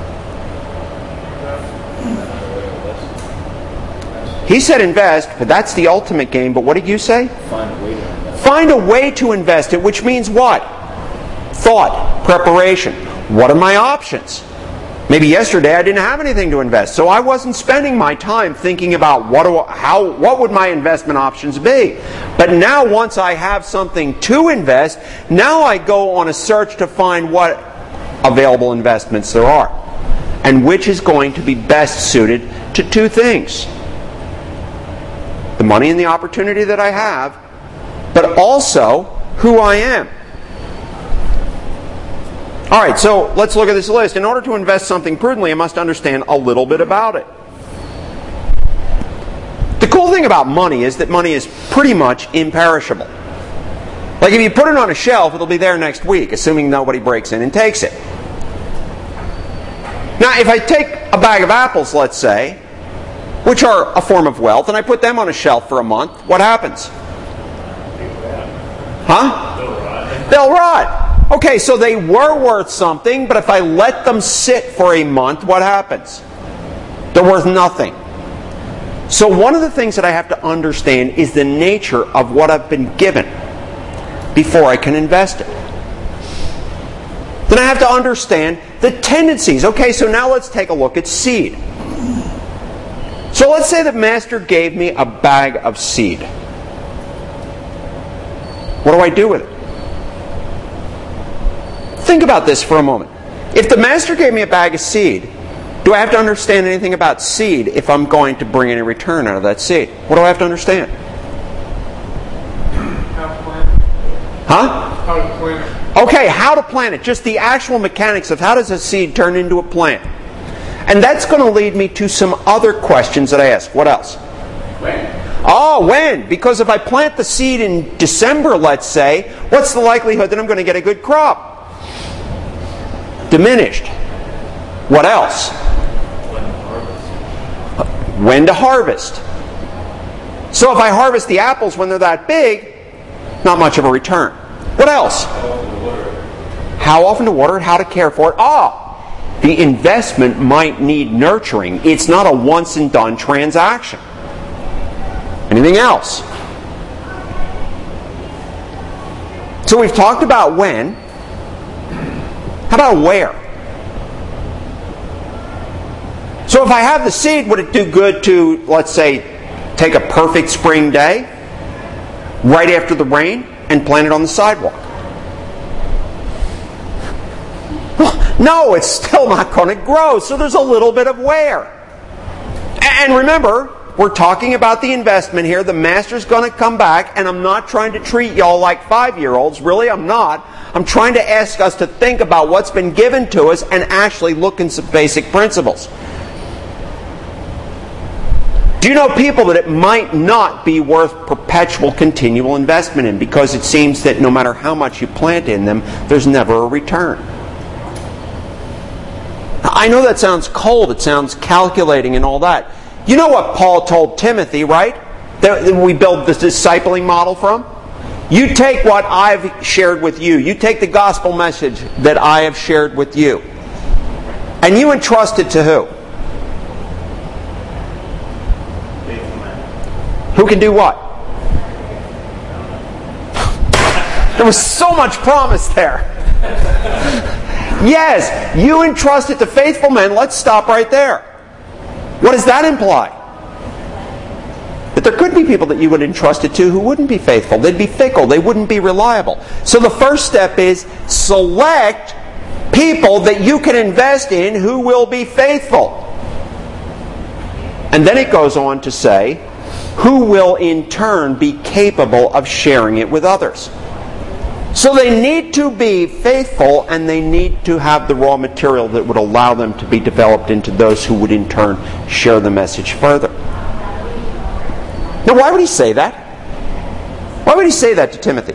He said invest, but that's the ultimate game. But what did you say? Find a way to invest. Find a way to invest it, which means what? Thought, preparation. What are my options? Maybe yesterday I didn't have anything to invest, so I wasn't spending my time thinking about what do, how what would my investment options be. But now once I have something to invest, now I go on a search to find what available investments there are, and which is going to be best suited to two things: the money and the opportunity that I have, but also who I am. All right, so let's look at this list. In order to invest something prudently, I must understand a little bit about it. The cool thing about money is that money is pretty much imperishable. Like if you put it on a shelf, it'll be there next week, assuming nobody breaks in and takes it. Now, if I take a bag of apples, let's say, which are a form of wealth, and I put them on a shelf for a month, what happens? Huh? They'll rot. They'll rot. Okay, so they were worth something, but if I let them sit for a month, what happens? They're worth nothing. So one of the things that I have to understand is the nature of what I've been given before I can invest it. Then I have to understand the tendencies. Okay, so now let's take a look at seed. So let's say that Master gave me a bag of seed. What do I do with it? Think about this for a moment. If the Master gave me a bag of seed, do I have to understand anything about seed if I'm going to bring any return out of that seed? What do I have to understand? How to plant it. Huh? How to plant it. Okay, how to plant it. Just the actual mechanics of how does a seed turn into a plant. And that's going to lead me to some other questions that I ask. What else? When? Oh, when? Because if I plant the seed in December, let's say, what's the likelihood that I'm going to get a good crop? Diminished. What else? When to harvest. When to harvest. So if I harvest the apples when they're that big, not much of a return. What else? How often to water it, how to care for it. Ah, the investment might need nurturing. It's not a once and done transaction. Anything else? So we've talked about when. How about where? So if I have the seed, would it do good to, let's say, take a perfect spring day, right after the rain, and plant it on the sidewalk? No, it's still not going to grow. So there's a little bit of where. And remember, we're talking about the investment here. The Master's going to come back, and I'm not trying to treat y'all like five-year-olds. Really, I'm not. I'm trying to ask us to think about what's been given to us and actually look in some basic principles. Do you know people that it might not be worth perpetual, continual investment in because it seems that no matter how much you plant in them, there's never a return? I know that sounds cold. It sounds calculating and all that. You know what Paul told Timothy, right? That we build the discipling model from? You take what I've shared with you. You take the gospel message that I have shared with you. And you entrust it to who? Who can do what? There was so much promise there. Yes, you entrust it to faithful men. Let's stop right there. What does that imply? That there could be people that you would entrust it to who wouldn't be faithful. They'd be fickle. They wouldn't be reliable. So the first step is select people that you can invest in who will be faithful. And then it goes on to say, who will in turn be capable of sharing it with others. So they need to be faithful, and they need to have the raw material that would allow them to be developed into those who would in turn share the message further. Now, why would he say that? Why would he say that to Timothy?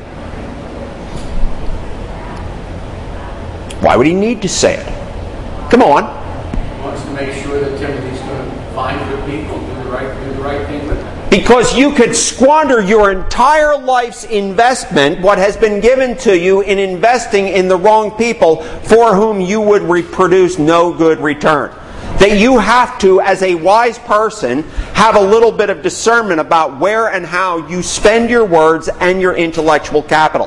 Why would he need to say it? Come on. He wants to make sure that Timothy's going to find good people, do the right, do the right thing with them. Because you could squander your entire life's investment, what has been given to you, in investing in the wrong people for whom you would reproduce no good return. That you have to, as a wise person, have a little bit of discernment about where and how you spend your words and your intellectual capital.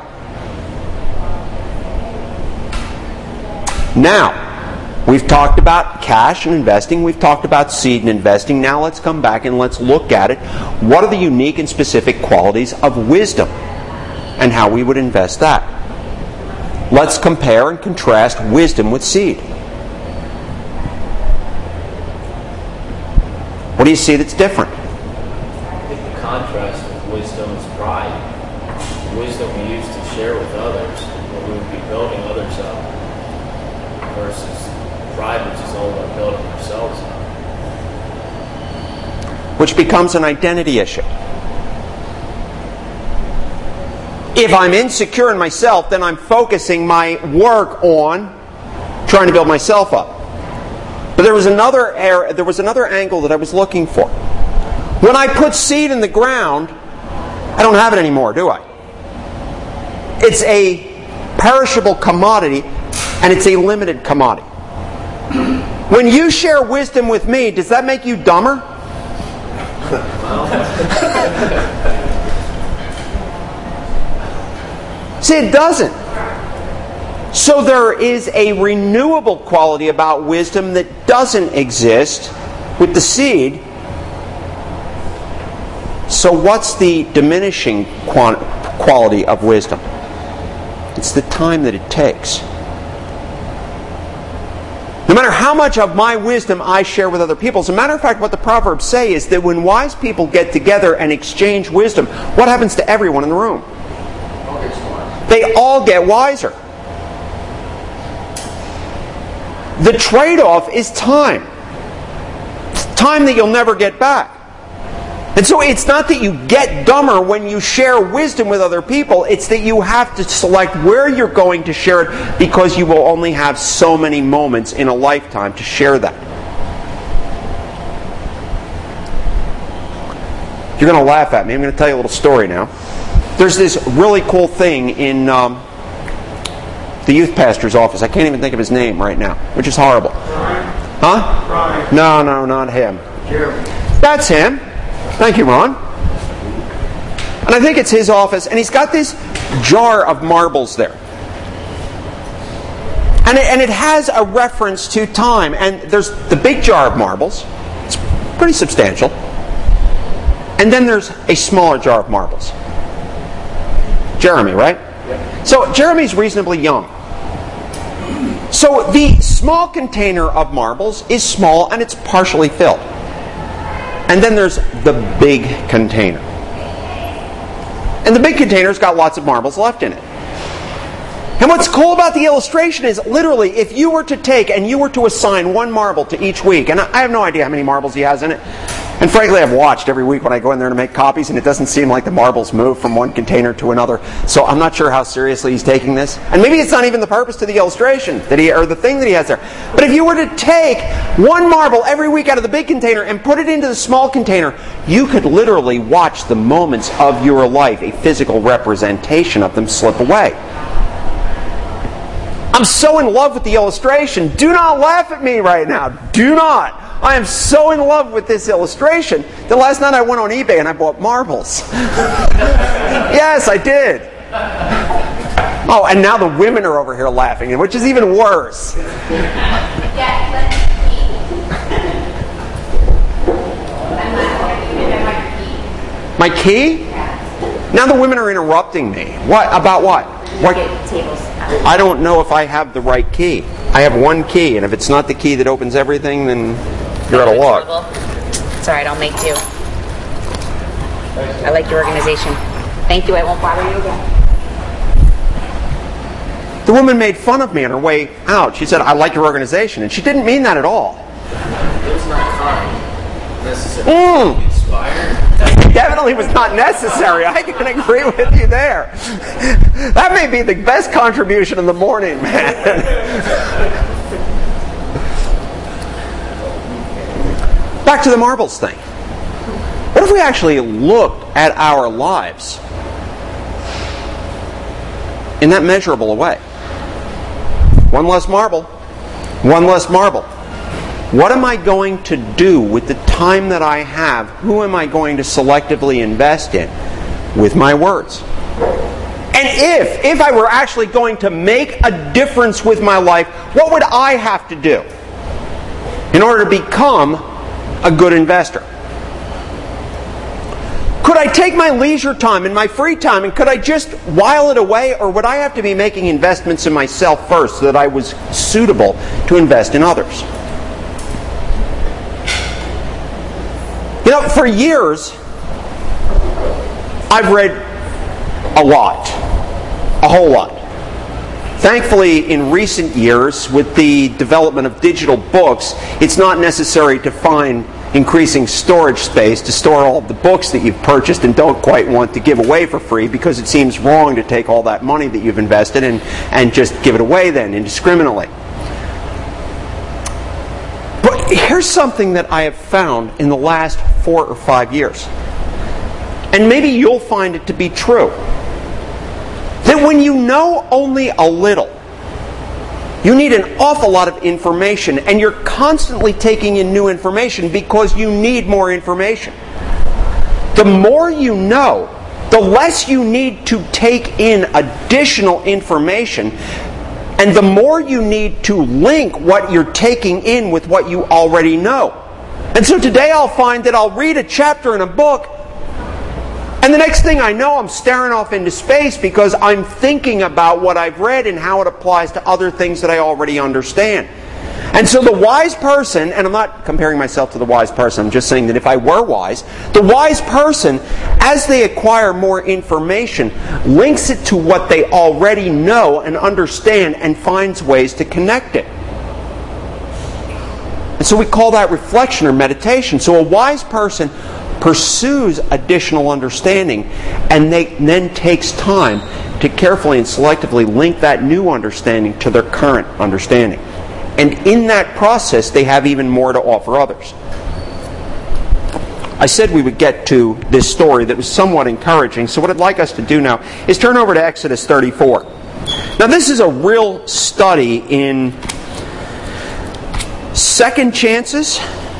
Now, we've talked about cash and investing. We've talked about seed and investing. Now let's come back and let's look at it. What are the unique and specific qualities of wisdom and how we would invest that? Let's compare and contrast wisdom with seed. What do you see that's different? I think the contrast with wisdom is pride. Wisdom we use to share with others, where we would be building others up, versus pride, which is all about building ourselves up. Which becomes an identity issue. If I'm insecure in myself, then I'm focusing my work on trying to build myself up. But there was another er- there was another angle that I was looking for. When I put seed in the ground, I don't have it anymore, do I? It's a perishable commodity, and it's a limited commodity. When you share wisdom with me, does that make you dumber? See, it doesn't. So there is a renewable quality about wisdom that doesn't exist with the seed. So what's the diminishing quality of wisdom? It's the time that it takes. No matter how much of my wisdom I share with other people, as a matter of fact, what the Proverbs say is that when wise people get together and exchange wisdom, what happens to everyone in the room? They all get wiser. The trade-off is time. It's time that you'll never get back. And so it's not that you get dumber when you share wisdom with other people. It's that you have to select where you're going to share it, because you will only have so many moments in a lifetime to share that. You're going to laugh at me. I'm going to tell you a little story now. There's this really cool thing in um, the youth pastor's office. I can't even think of his name right now, which is horrible. Ryan. Huh? Ryan. No, no, not him. Jeremy. That's him. Thank you, Ron. And I think it's his office, and he's got this jar of marbles there. And it, and it has a reference to time. And there's the big jar of marbles. It's pretty substantial. And then there's a smaller jar of marbles. Jeremy, right? Yep. So Jeremy's reasonably young. So the small container of marbles is small and it's partially filled. And then there's the big container. And the big container's got lots of marbles left in it. And what's cool about the illustration is, literally, if you were to take and you were to assign one marble to each week, and I have no idea how many marbles he has in it, and frankly I've watched every week when I go in there to make copies, and it doesn't seem like the marbles move from one container to another, so I'm not sure how seriously he's taking this. And maybe it's not even the purpose to the illustration, that he or the thing that he has there. But if you were to take one marble every week out of the big container and put it into the small container, you could literally watch the moments of your life, a physical representation of them, slip away. I'm so in love with the illustration. Do not laugh at me right now. Do not. I am so in love with this illustration that last night I went on eBay and I bought marbles. Yes, I did. Oh, and now the women are over here laughing, which is even worse. My key? Now the women are interrupting me. What? About what? What? I don't know if I have the right key. I have one key, and if it's not the key that opens everything, then you're out of luck. It's alright, I'll make do. I like your organization. Thank you, I won't bother you again. The woman made fun of me on her way out. She said, I like your organization. And she didn't mean that at all. It was not kind. Necessary. Mm. Inspired. It definitely was not necessary. I can agree with you there. That may be the best contribution in the morning, man. Back to the marbles thing. What if we actually looked at our lives in that measurable way? One less marble. One less marble. What am I going to do with the time that I have? Who am I going to selectively invest in with my words? And if, if I were actually going to make a difference with my life, what would I have to do in order to become a good investor? Could I take my leisure time and my free time and could I just while it away, or would I have to be making investments in myself first so that I was suitable to invest in others? You know, for years, I've read a lot, a whole lot. Thankfully, in recent years, with the development of digital books, it's not necessary to find increasing storage space to store all of the books that you've purchased and don't quite want to give away for free, because it seems wrong to take all that money that you've invested and, and just give it away then indiscriminately. But here's something that I have found in the last four or five years. And maybe you'll find it to be true. That when you know only a little, you need an awful lot of information, and you're constantly taking in new information because you need more information. The more you know, the less you need to take in additional information, and the more you need to link what you're taking in with what you already know. And so today I'll find that I'll read a chapter in a book, and the next thing I know, I'm staring off into space because I'm thinking about what I've read and how it applies to other things that I already understand. And so the wise person, and I'm not comparing myself to the wise person, I'm just saying that if I were wise, the wise person, as they acquire more information, links it to what they already know and understand and finds ways to connect it. And so we call that reflection or meditation. So a wise person pursues additional understanding and they, then takes time to carefully and selectively link that new understanding to their current understanding. And in that process, they have even more to offer others. I said we would get to this story that was somewhat encouraging, so what I'd like us to do now is turn over to Exodus thirty-four. Now this is a real study in second chances,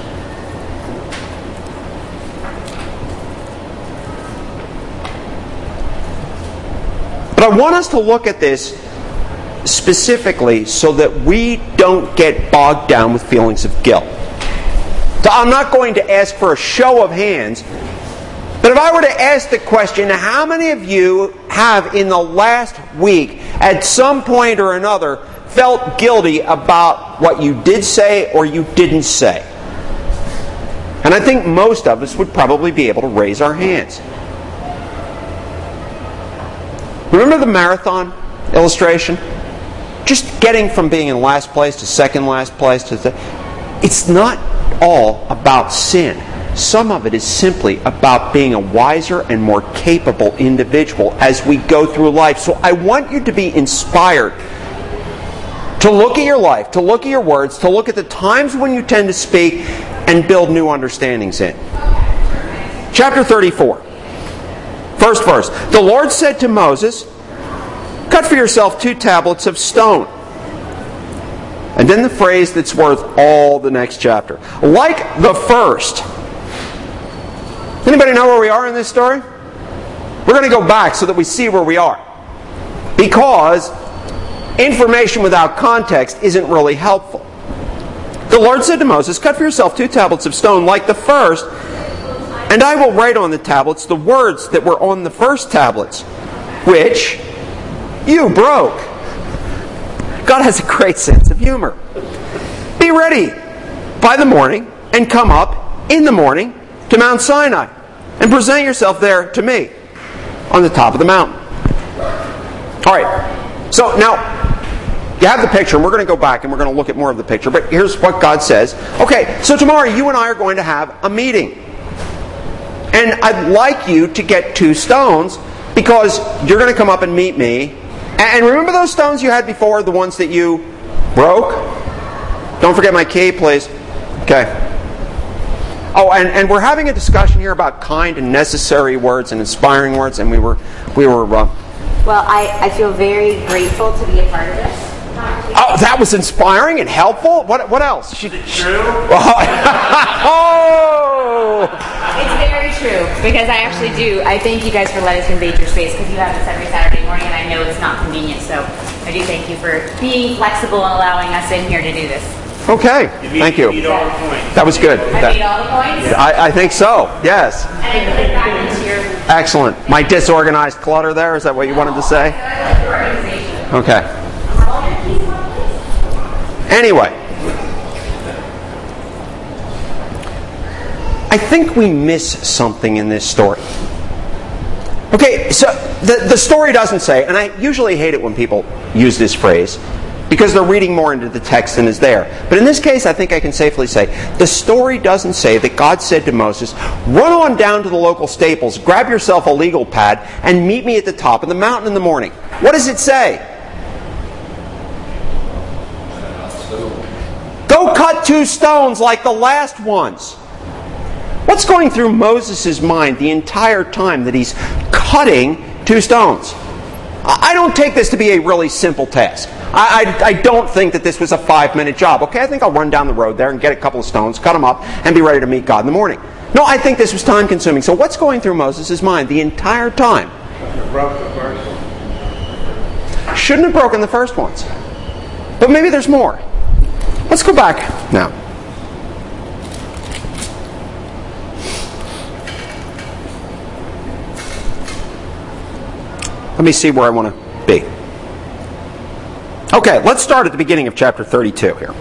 but I want us to look at this specifically so that we don't get bogged down with feelings of guilt. So I'm not going to ask for a show of hands, but if I were to ask the question, how many of you have in the last week at some point or another felt guilty about what you did say or you didn't say? And I think most of us would probably be able to raise our hands. Remember the marathon illustration? Just getting from being in last place to second last place to th- it's not all about sin. Some of it is simply about being a wiser and more capable individual as we go through life. So I want you to be inspired to look at your life, to look at your words, to look at the times when you tend to speak and build new understandings in. Chapter thirty-four. First verse. The Lord said to Moses, "Cut for yourself two tablets of stone." And then the phrase that's worth all the next chapter. Like the first. Anybody know where we are in this story? We're going to go back so that we see where we are. Because information without context isn't really helpful. The Lord said to Moses, "Cut for yourself two tablets of stone like the first, And I will write on the tablets the words that were on the first tablets, which you broke. God has a great sense of humor. Be ready by the morning and come up in the morning to Mount Sinai and present yourself there to me on the top of the mountain. All right. So now you have the picture, and we're going to go back and we're going to look at more of the picture. But here's what God says. Okay, so tomorrow you and I are going to have a meeting. And I'd like you to get two stones because you're going to come up and meet me. And remember those stones you had before, the ones that you broke? Don't forget my key, please. Okay. Oh, and, and we're having a discussion here about kind and necessary words and inspiring words, and we were we were. Uh, Well, I, I feel very grateful to be a part of this. oh, that was inspiring and helpful. What what else? She, Is it true? oh. It's very true, because I actually do. I thank you guys for letting us invade your space, because you have this every Saturday morning, and I know it's not convenient. So I do thank you for being flexible and allowing us in here to do this. Okay, You beat, thank you. beat all the points. That was good. I That- made all the points, I, I think so. Yes. and I put it back into your Excellent. My disorganized clutter there. Is that what you wanted to say? organization. Okay. Anyway, I think we miss something in this story. Okay, so the, the story doesn't say, and I usually hate it when people use this phrase, because they're reading more into the text than is there. But in this case, I think I can safely say, the story doesn't say that God said to Moses, run on down to the local Staples, grab yourself a legal pad, and meet me at the top of the mountain in the morning. What does it say? Go cut two stones like the last ones. What's going through Moses' mind the entire time that he's cutting two stones? I don't take this to be a really simple task. I, I, I don't think that this was a five-minute job. Okay, I think I'll run down the road there and get a couple of stones, cut them up, and be ready to meet God in the morning. No, I think this was time-consuming. So what's going through Moses' mind the entire time? Shouldn't have broken the first ones. But maybe there's more. Let's go back now. Let me see where I want to be. Okay, let's start at the beginning of chapter thirty-two here.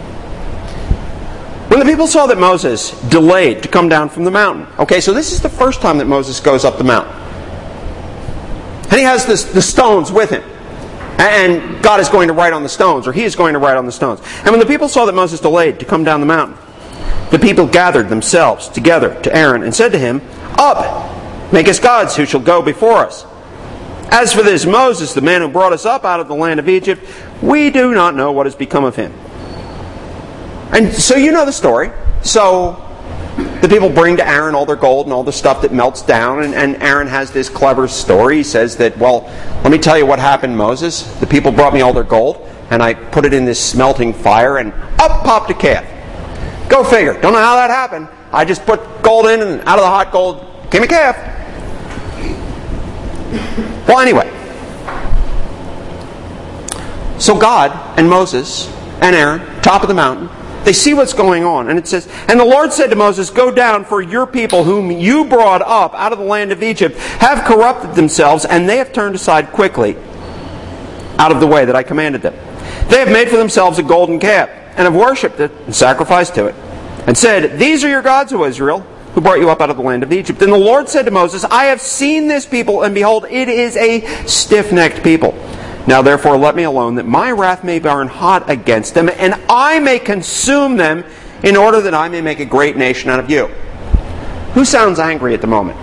When the people saw that Moses delayed to come down from the mountain. Okay, so this is the first time that Moses goes up the mountain. And he has this, the stones with him. And God is going to write on the stones, or he is going to write on the stones. And when the people saw that Moses delayed to come down the mountain, the people gathered themselves together to Aaron and said to him, up, make us gods who shall go before us. As for this Moses, the man who brought us up out of the land of Egypt, we do not know what has become of him. And so you know the story. So the people bring to Aaron all their gold and all the stuff that melts down, and, and Aaron has this clever story. He says that, well, let me tell you what happened, Moses. The people brought me all their gold, and I put it in this smelting fire, and up popped a calf. Go figure. Don't know how that happened. I just put gold in, and out of the hot gold came a calf. Well, anyway. So God and Moses and Aaron, top of the mountain, they see what's going on. And it says, and the Lord said to Moses, go down, for your people whom you brought up out of the land of Egypt have corrupted themselves, and they have turned aside quickly out of the way that I commanded them. They have made for themselves a golden calf, and have worshipped it and sacrificed to it, and said, these are your gods, O Israel, who brought you up out of the land of Egypt. And the Lord said to Moses, I have seen this people, and behold, it is a stiff-necked people. Now therefore let me alone, that my wrath may burn hot against them, and I may consume them, in order that I may make a great nation out of you. Who sounds angry at the moment?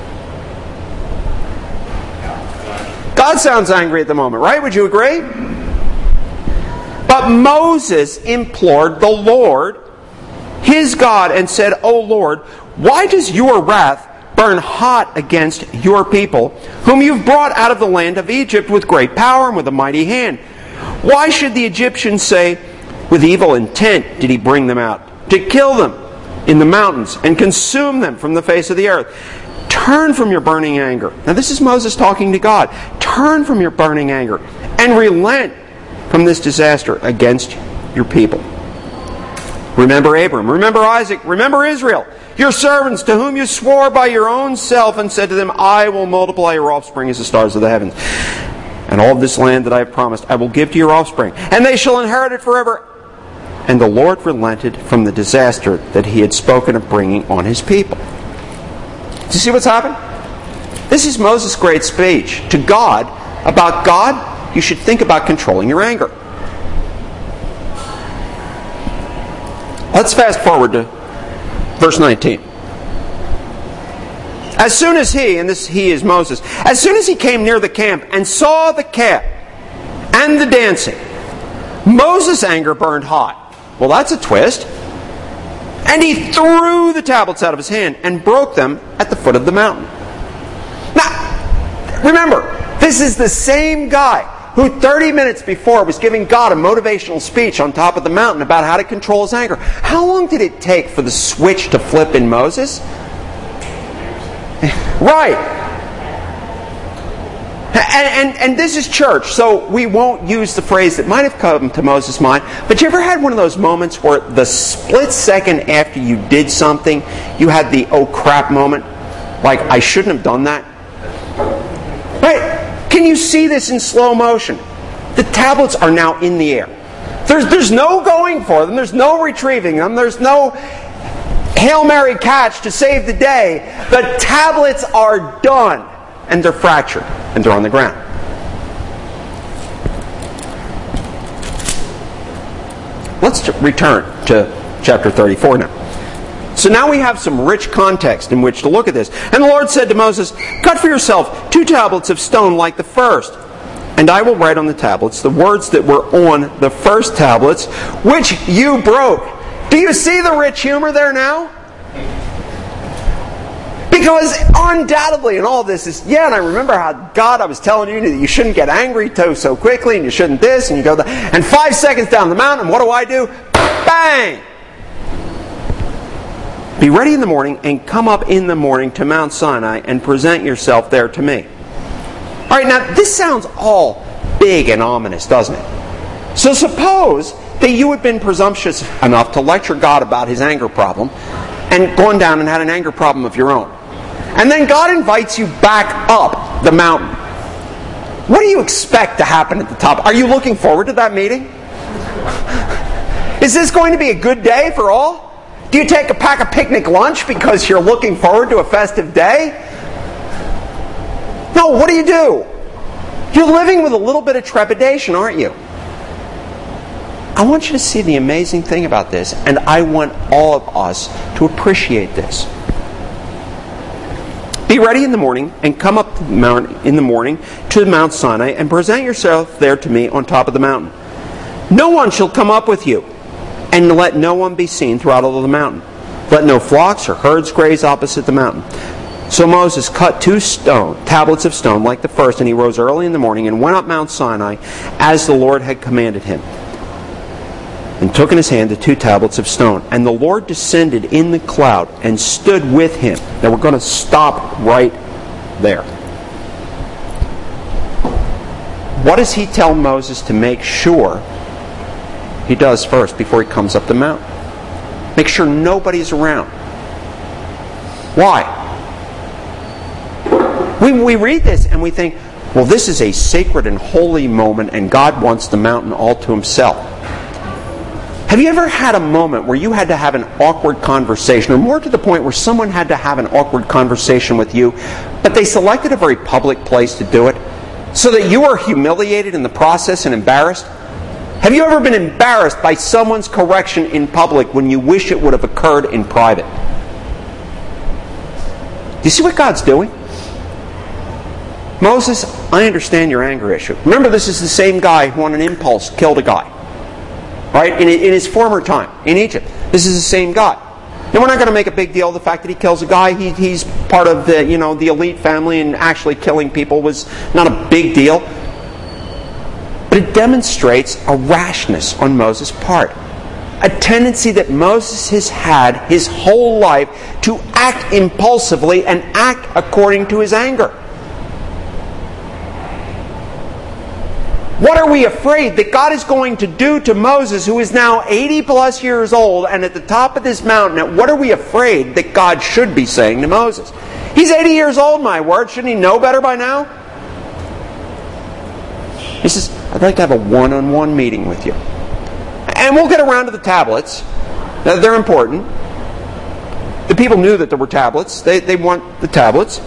God sounds angry at the moment, right? Would you agree? But Moses implored the Lord, his God, and said, O Lord, why does your wrath burn hot against your people, whom you've brought out of the land of Egypt with great power and with a mighty hand? Why should the Egyptians say, with evil intent did he bring them out, to kill them in the mountains and consume them from the face of the earth? Turn from your burning anger. Now this is Moses talking to God. Turn from your burning anger and relent from this disaster against your people. Remember Abram, remember Isaac, remember Israel, your servants to whom you swore by your own self and said to them, I will multiply your offspring as the stars of the heavens. And all of this land that I have promised I will give to your offspring, and they shall inherit it forever. And the Lord relented from the disaster that he had spoken of bringing on his people. Do you see what's happened? This is Moses' great speech to God about God, you should think about controlling your anger. Let's fast forward to verse nineteen. As soon as he, and this he is Moses, as soon as he came near the camp and saw the calf and the dancing, Moses' anger burned hot. Well, that's a twist. And he threw the tablets out of his hand and broke them at the foot of the mountain. Now, remember, this is the same guy who thirty minutes before was giving God a motivational speech on top of the mountain about how to control his anger. How long did it take for the switch to flip in Moses? Right. And, and, and this is church, so we won't use the phrase that might have come to Moses' mind. But you ever had one of those moments where the split second after you did something, you had the oh crap moment? Like, I shouldn't have done that? Right? Can you see this in slow motion? The tablets are now in the air. There's, there's no going for them. There's no retrieving them. There's no Hail Mary catch to save the day. The tablets are done. And they're fractured. And they're on the ground. Let's t- return to chapter thirty-four now. So now we have some rich context in which to look at this. And the Lord said to Moses, cut for yourself two tablets of stone like the first. And I will write on the tablets the words that were on the first tablets, which you broke. Do you see the rich humor there now? Because undoubtedly in all this is, yeah, and I remember how God, I was telling you that you shouldn't get angry so, so quickly, and you shouldn't this, and you go that. And five seconds down the mountain, what do I do? Bang! Be ready in the morning and come up in the morning to Mount Sinai and present yourself there to me. All right, now this sounds all big and ominous, doesn't it? So suppose that you had been presumptuous enough to lecture God about his anger problem and gone down and had an anger problem of your own. And then God invites you back up the mountain. What do you expect to happen at the top? Are you looking forward to that meeting? Is this going to be a good day for all? Do you take a pack of picnic lunch because you're looking forward to a festive day? No, what do you do? You're living with a little bit of trepidation, aren't you? I want you to see the amazing thing about this, and I want all of us to appreciate this. Be ready in the morning and come up the mount in the morning to Mount Sinai and present yourself there to me on top of the mountain. No one shall come up with you, and let no one be seen throughout all of the mountain. Let no flocks or herds graze opposite the mountain. So Moses cut two stone tablets of stone like the first, and he rose early in the morning and went up Mount Sinai as the Lord had commanded him, and took in his hand the two tablets of stone. And the Lord descended in the cloud and stood with him. Now we're going to stop right there. What does he tell Moses to make sure he does first before he comes up the mountain? Make sure nobody's around. Why? We, we read this and we think, well, this is a sacred and holy moment and God wants the mountain all to himself. Have you ever had a moment where you had to have an awkward conversation, or more to the point where someone had to have an awkward conversation with you, but they selected a very public place to do it, so that you were humiliated in the process and embarrassed? Have you ever been embarrassed by someone's correction in public when you wish it would have occurred in private? Do you see what God's doing? Moses, I understand your anger issue. Remember, this is the same guy who on an impulse killed a guy. Right? In, in his former time, in Egypt. This is the same guy. Now, we're not going to make a big deal of the fact that he kills a guy. He, he's part of the, you know, the elite family, and actually killing people was not a big deal. But it demonstrates a rashness on Moses' part. A tendency that Moses has had his whole life to act impulsively and act according to his anger. What are we afraid that God is going to do to Moses, who is now eighty plus years old and at the top of this mountain? What are we afraid that God should be saying to Moses? He's eighty years old, my word. Shouldn't he know better by now? He says, I'd like to have a one-on-one meeting with you. And we'll get around to the tablets. They're important. The people knew that there were tablets. They, they want the tablets.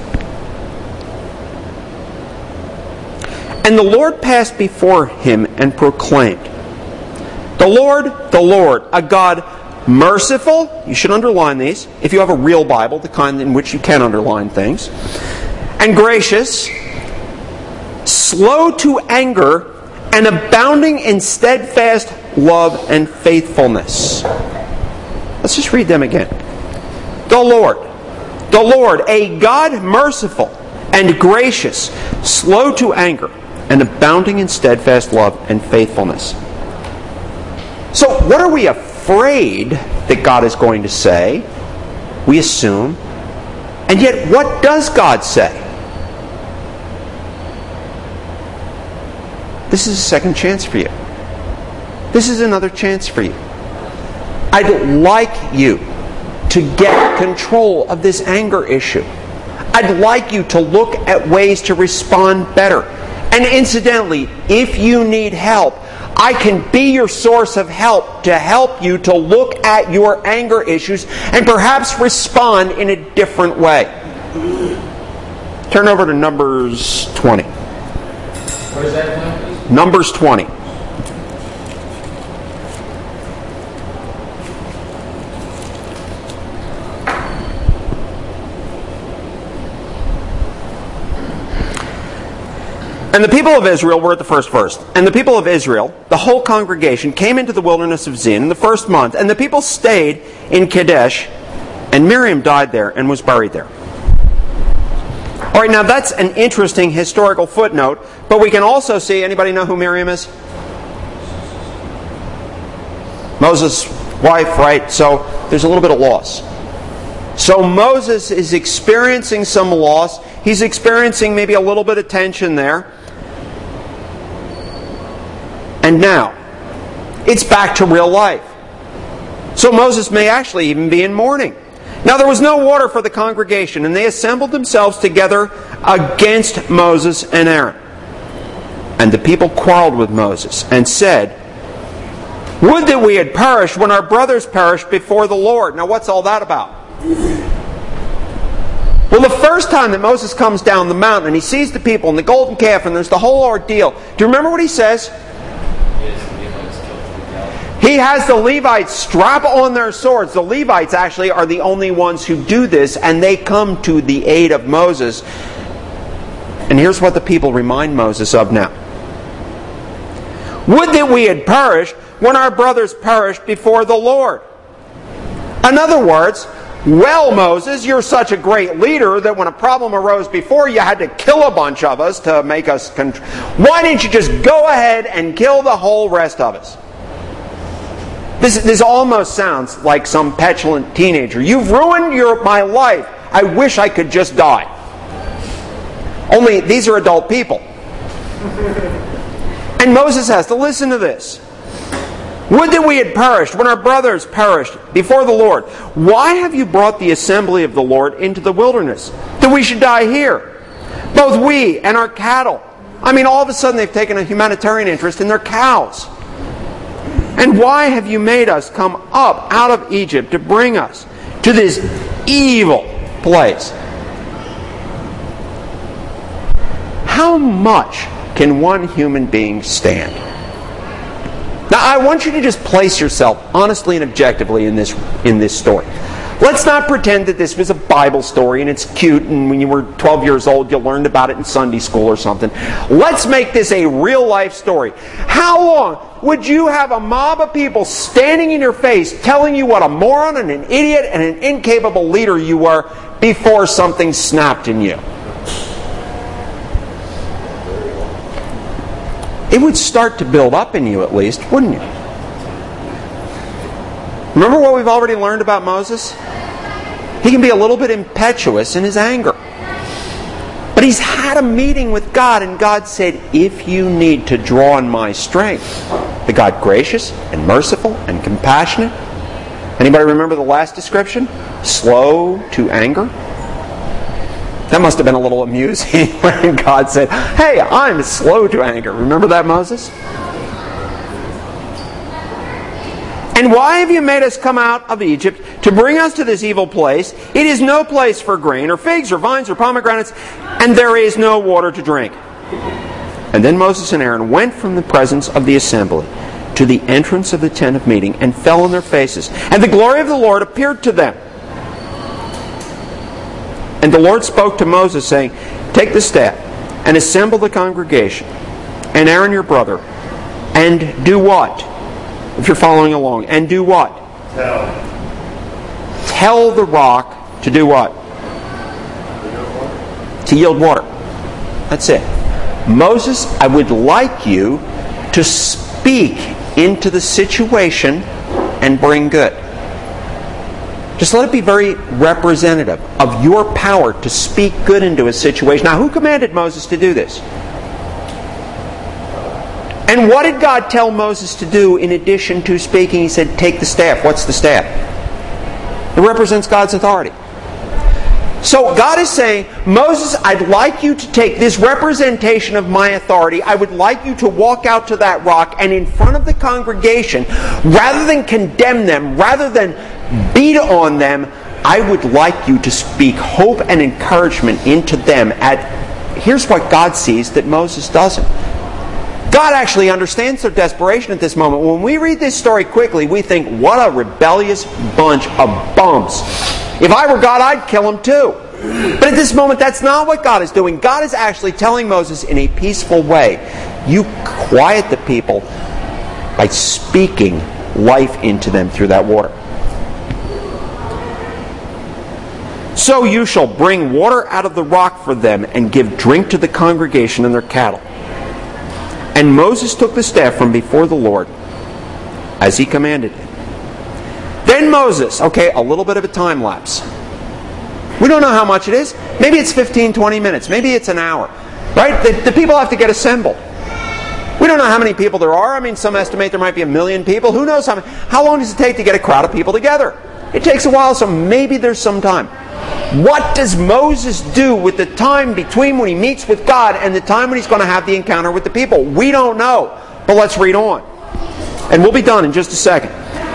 And the Lord passed before him and proclaimed, The Lord, the Lord, a God merciful. You should underline these, if you have a real Bible, the kind in which you can underline things. And gracious, slow to anger, and abounding in steadfast love and faithfulness. Let's just read them again. The Lord, the Lord, a God merciful and gracious, slow to anger, and abounding in steadfast love and faithfulness. So what are we afraid that God is going to say? We assume. And yet, what does God say? This is a second chance for you. This is another chance for you. I'd like you to get control of this anger issue. I'd like you to look at ways to respond better. And incidentally, if you need help, I can be your source of help to help you to look at your anger issues and perhaps respond in a different way. Turn over to Numbers twenty. What is that now, please? Numbers twenty. And the people of Israel were at the first verse. And the people of Israel, the whole congregation, came into the wilderness of Zin in the first month. And the people stayed in Kadesh. And Miriam died there and was buried there. All right, now that's an interesting historical footnote. But we can also see, anybody know who Miriam is? Moses' wife, right? So there's a little bit of loss. So Moses is experiencing some loss. He's experiencing maybe a little bit of tension there. And now, it's back to real life. So Moses may actually even be in mourning. Now there was no water for the congregation, and they assembled themselves together against Moses and Aaron. And the people quarreled with Moses and said, Would that we had perished when our brothers perished before the Lord. Now what's all that about? Well, the first time that Moses comes down the mountain and he sees the people and the golden calf and there's the whole ordeal, do you remember what he says? He has the Levites strap on their swords. The Levites actually are the only ones who do this, and they come to the aid of Moses. And here's what the people remind Moses of now. Would that we had perished when our brothers perished before the Lord. In other words, well, Moses, you're such a great leader that when a problem arose before, you had to kill a bunch of us to make us... Contr- Why didn't you just go ahead and kill the whole rest of us? This, this almost sounds like some petulant teenager. You've ruined your, my life. I wish I could just die. Only these are adult people. And Moses has to listen to this. Would that we had perished when our brothers perished before the Lord. Why have you brought the assembly of the Lord into the wilderness, that we should die here, both we and our cattle? I mean, all of a sudden they've taken a humanitarian interest in their cows. And why have you made us come up out of Egypt to bring us to this evil place? How much can one human being stand? Now, I want you to just place yourself honestly and objectively in this in this story. Let's not pretend that this was a Bible story and it's cute and when you were twelve years old you learned about it in Sunday school or something. Let's make this a real life story. How long would you have a mob of people standing in your face telling you what a moron and an idiot and an incapable leader you were before something snapped in you? It would start to build up in you at least, wouldn't it? Remember what we've already learned about Moses? He can be a little bit impetuous in his anger. But he's had a meeting with God, and God said, if you need to draw on my strength, the God gracious and merciful and compassionate. Anybody remember the last description? Slow to anger. That must have been a little amusing when God said, hey, I'm slow to anger. Remember that, Moses? And why have you made us come out of Egypt to bring us to this evil place? It is no place for grain, or figs, or vines, or pomegranates, and there is no water to drink. And then Moses and Aaron went from the presence of the assembly to the entrance of the tent of meeting and fell on their faces. And the glory of the Lord appeared to them. And the Lord spoke to Moses, saying, take the staff and assemble the congregation, and Aaron your brother, and do what? If you're following along. And do what? Tell. Tell the rock to do what? To yield water. That's it. Moses, I would like you to speak into the situation and bring good. Just let it be very representative of your power to speak good into a situation. Now, who commanded Moses to do this? And what did God tell Moses to do in addition to speaking? He said, take the staff. What's the staff? It represents God's authority. So God is saying, Moses, I'd like you to take this representation of my authority. I would like you to walk out to that rock, and in front of the congregation, rather than condemn them, rather than beat on them, I would like you to speak hope and encouragement into them. At, here's what God sees that Moses doesn't. God actually understands their desperation at this moment. When we read this story quickly, we think, what a rebellious bunch of bums. If I were God, I'd kill them too. But at this moment, that's not what God is doing. God is actually telling Moses in a peaceful way, you quiet the people by speaking life into them through that water. So you shall bring water out of the rock for them and give drink to the congregation and their cattle. And Moses took the staff from before the Lord, as he commanded him. Then Moses, okay, a little bit of a time lapse. We don't know how much it is. Maybe it's fifteen, twenty minutes. Maybe it's an hour. Right? The, the people have to get assembled. We don't know how many people there are. I mean, some estimate there might be a million people. Who knows how many? How long does it take to get a crowd of people together? It takes a while, so maybe there's some time. What does Moses do with the time between when he meets with God and the time when he's going to have the encounter with the people? We don't know. But let's read on. And we'll be done in just a second.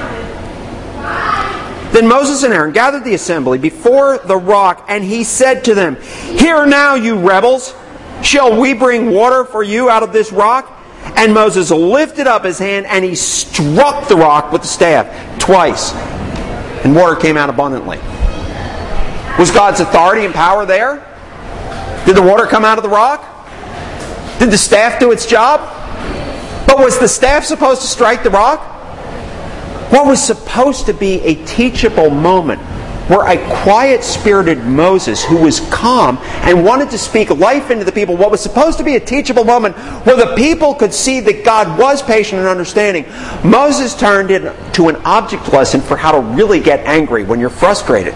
Then Moses and Aaron gathered the assembly before the rock, and he said to them, hear now, you rebels, shall we bring water for you out of this rock? And Moses lifted up his hand, and he struck the rock with the staff twice, and water came out abundantly. Was God's authority and power there? Did the water come out of the rock? Did the staff do its job? But was the staff supposed to strike the rock? What was supposed to be a teachable moment where a quiet-spirited Moses, who was calm and wanted to speak life into the people, what was supposed to be a teachable moment where the people could see that God was patient and understanding, Moses turned it to an object lesson for how to really get angry when you're frustrated.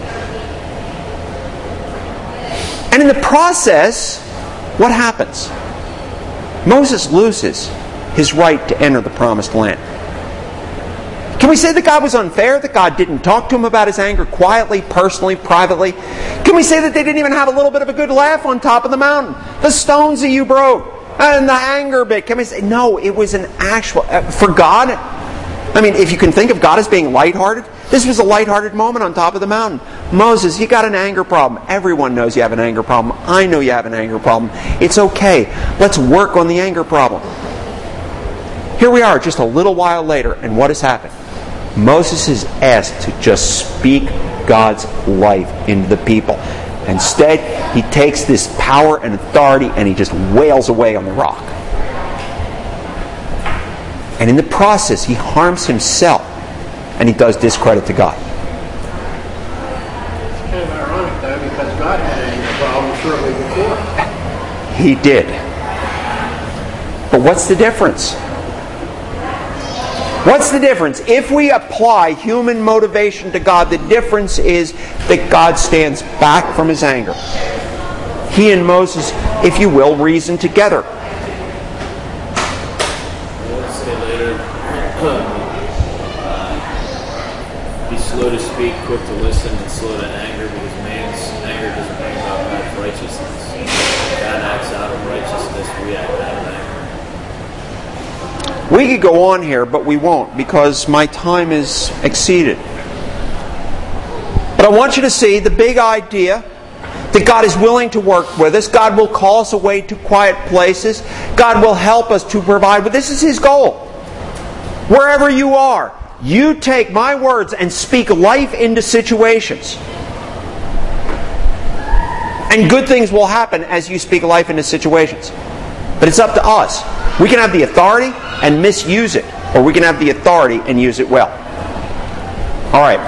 And in the process, what happens? Moses loses his right to enter the promised land. Can we say that God was unfair? That God didn't talk to him about his anger quietly, personally, privately? Can we say that they didn't even have a little bit of a good laugh on top of the mountain? The stones that you broke and the anger bit. Can we say, no, it was an actual... Uh, for God, I mean, if you can think of God as being lighthearted, this was a lighthearted moment on top of the mountain. Moses, you got an anger problem. Everyone knows you have an anger problem. I know you have an anger problem. It's okay. Let's work on the anger problem. Here we are just a little while later, and what has happened? Moses is asked to just speak God's life into the people. Instead, he takes this power and authority and he just wails away on the rock. And in the process, he harms himself and he does discredit to God. It's kind of ironic, though, because God had an anger problem shortly before. He did. But what's the difference? What's the difference? If we apply human motivation to God, the difference is that God stands back from his anger. he and Moses, if you will, reasoned together. Let's say later, uh, be slow to speak, quick to listen, and slow to anger, because man's anger doesn't bring about God's righteousness. God acts out of righteousness, we act out of anger. We could go on here, but we won't, because my time is exceeded. But I want you to see the big idea that God is willing to work with us. God will call us away to quiet places. God will help us to provide. But this is His goal. Wherever you are, you take my words and speak life into situations. And good things will happen as you speak life into situations. But it's up to us. We can have the authority and misuse it, or we can have the authority and use it well. All right.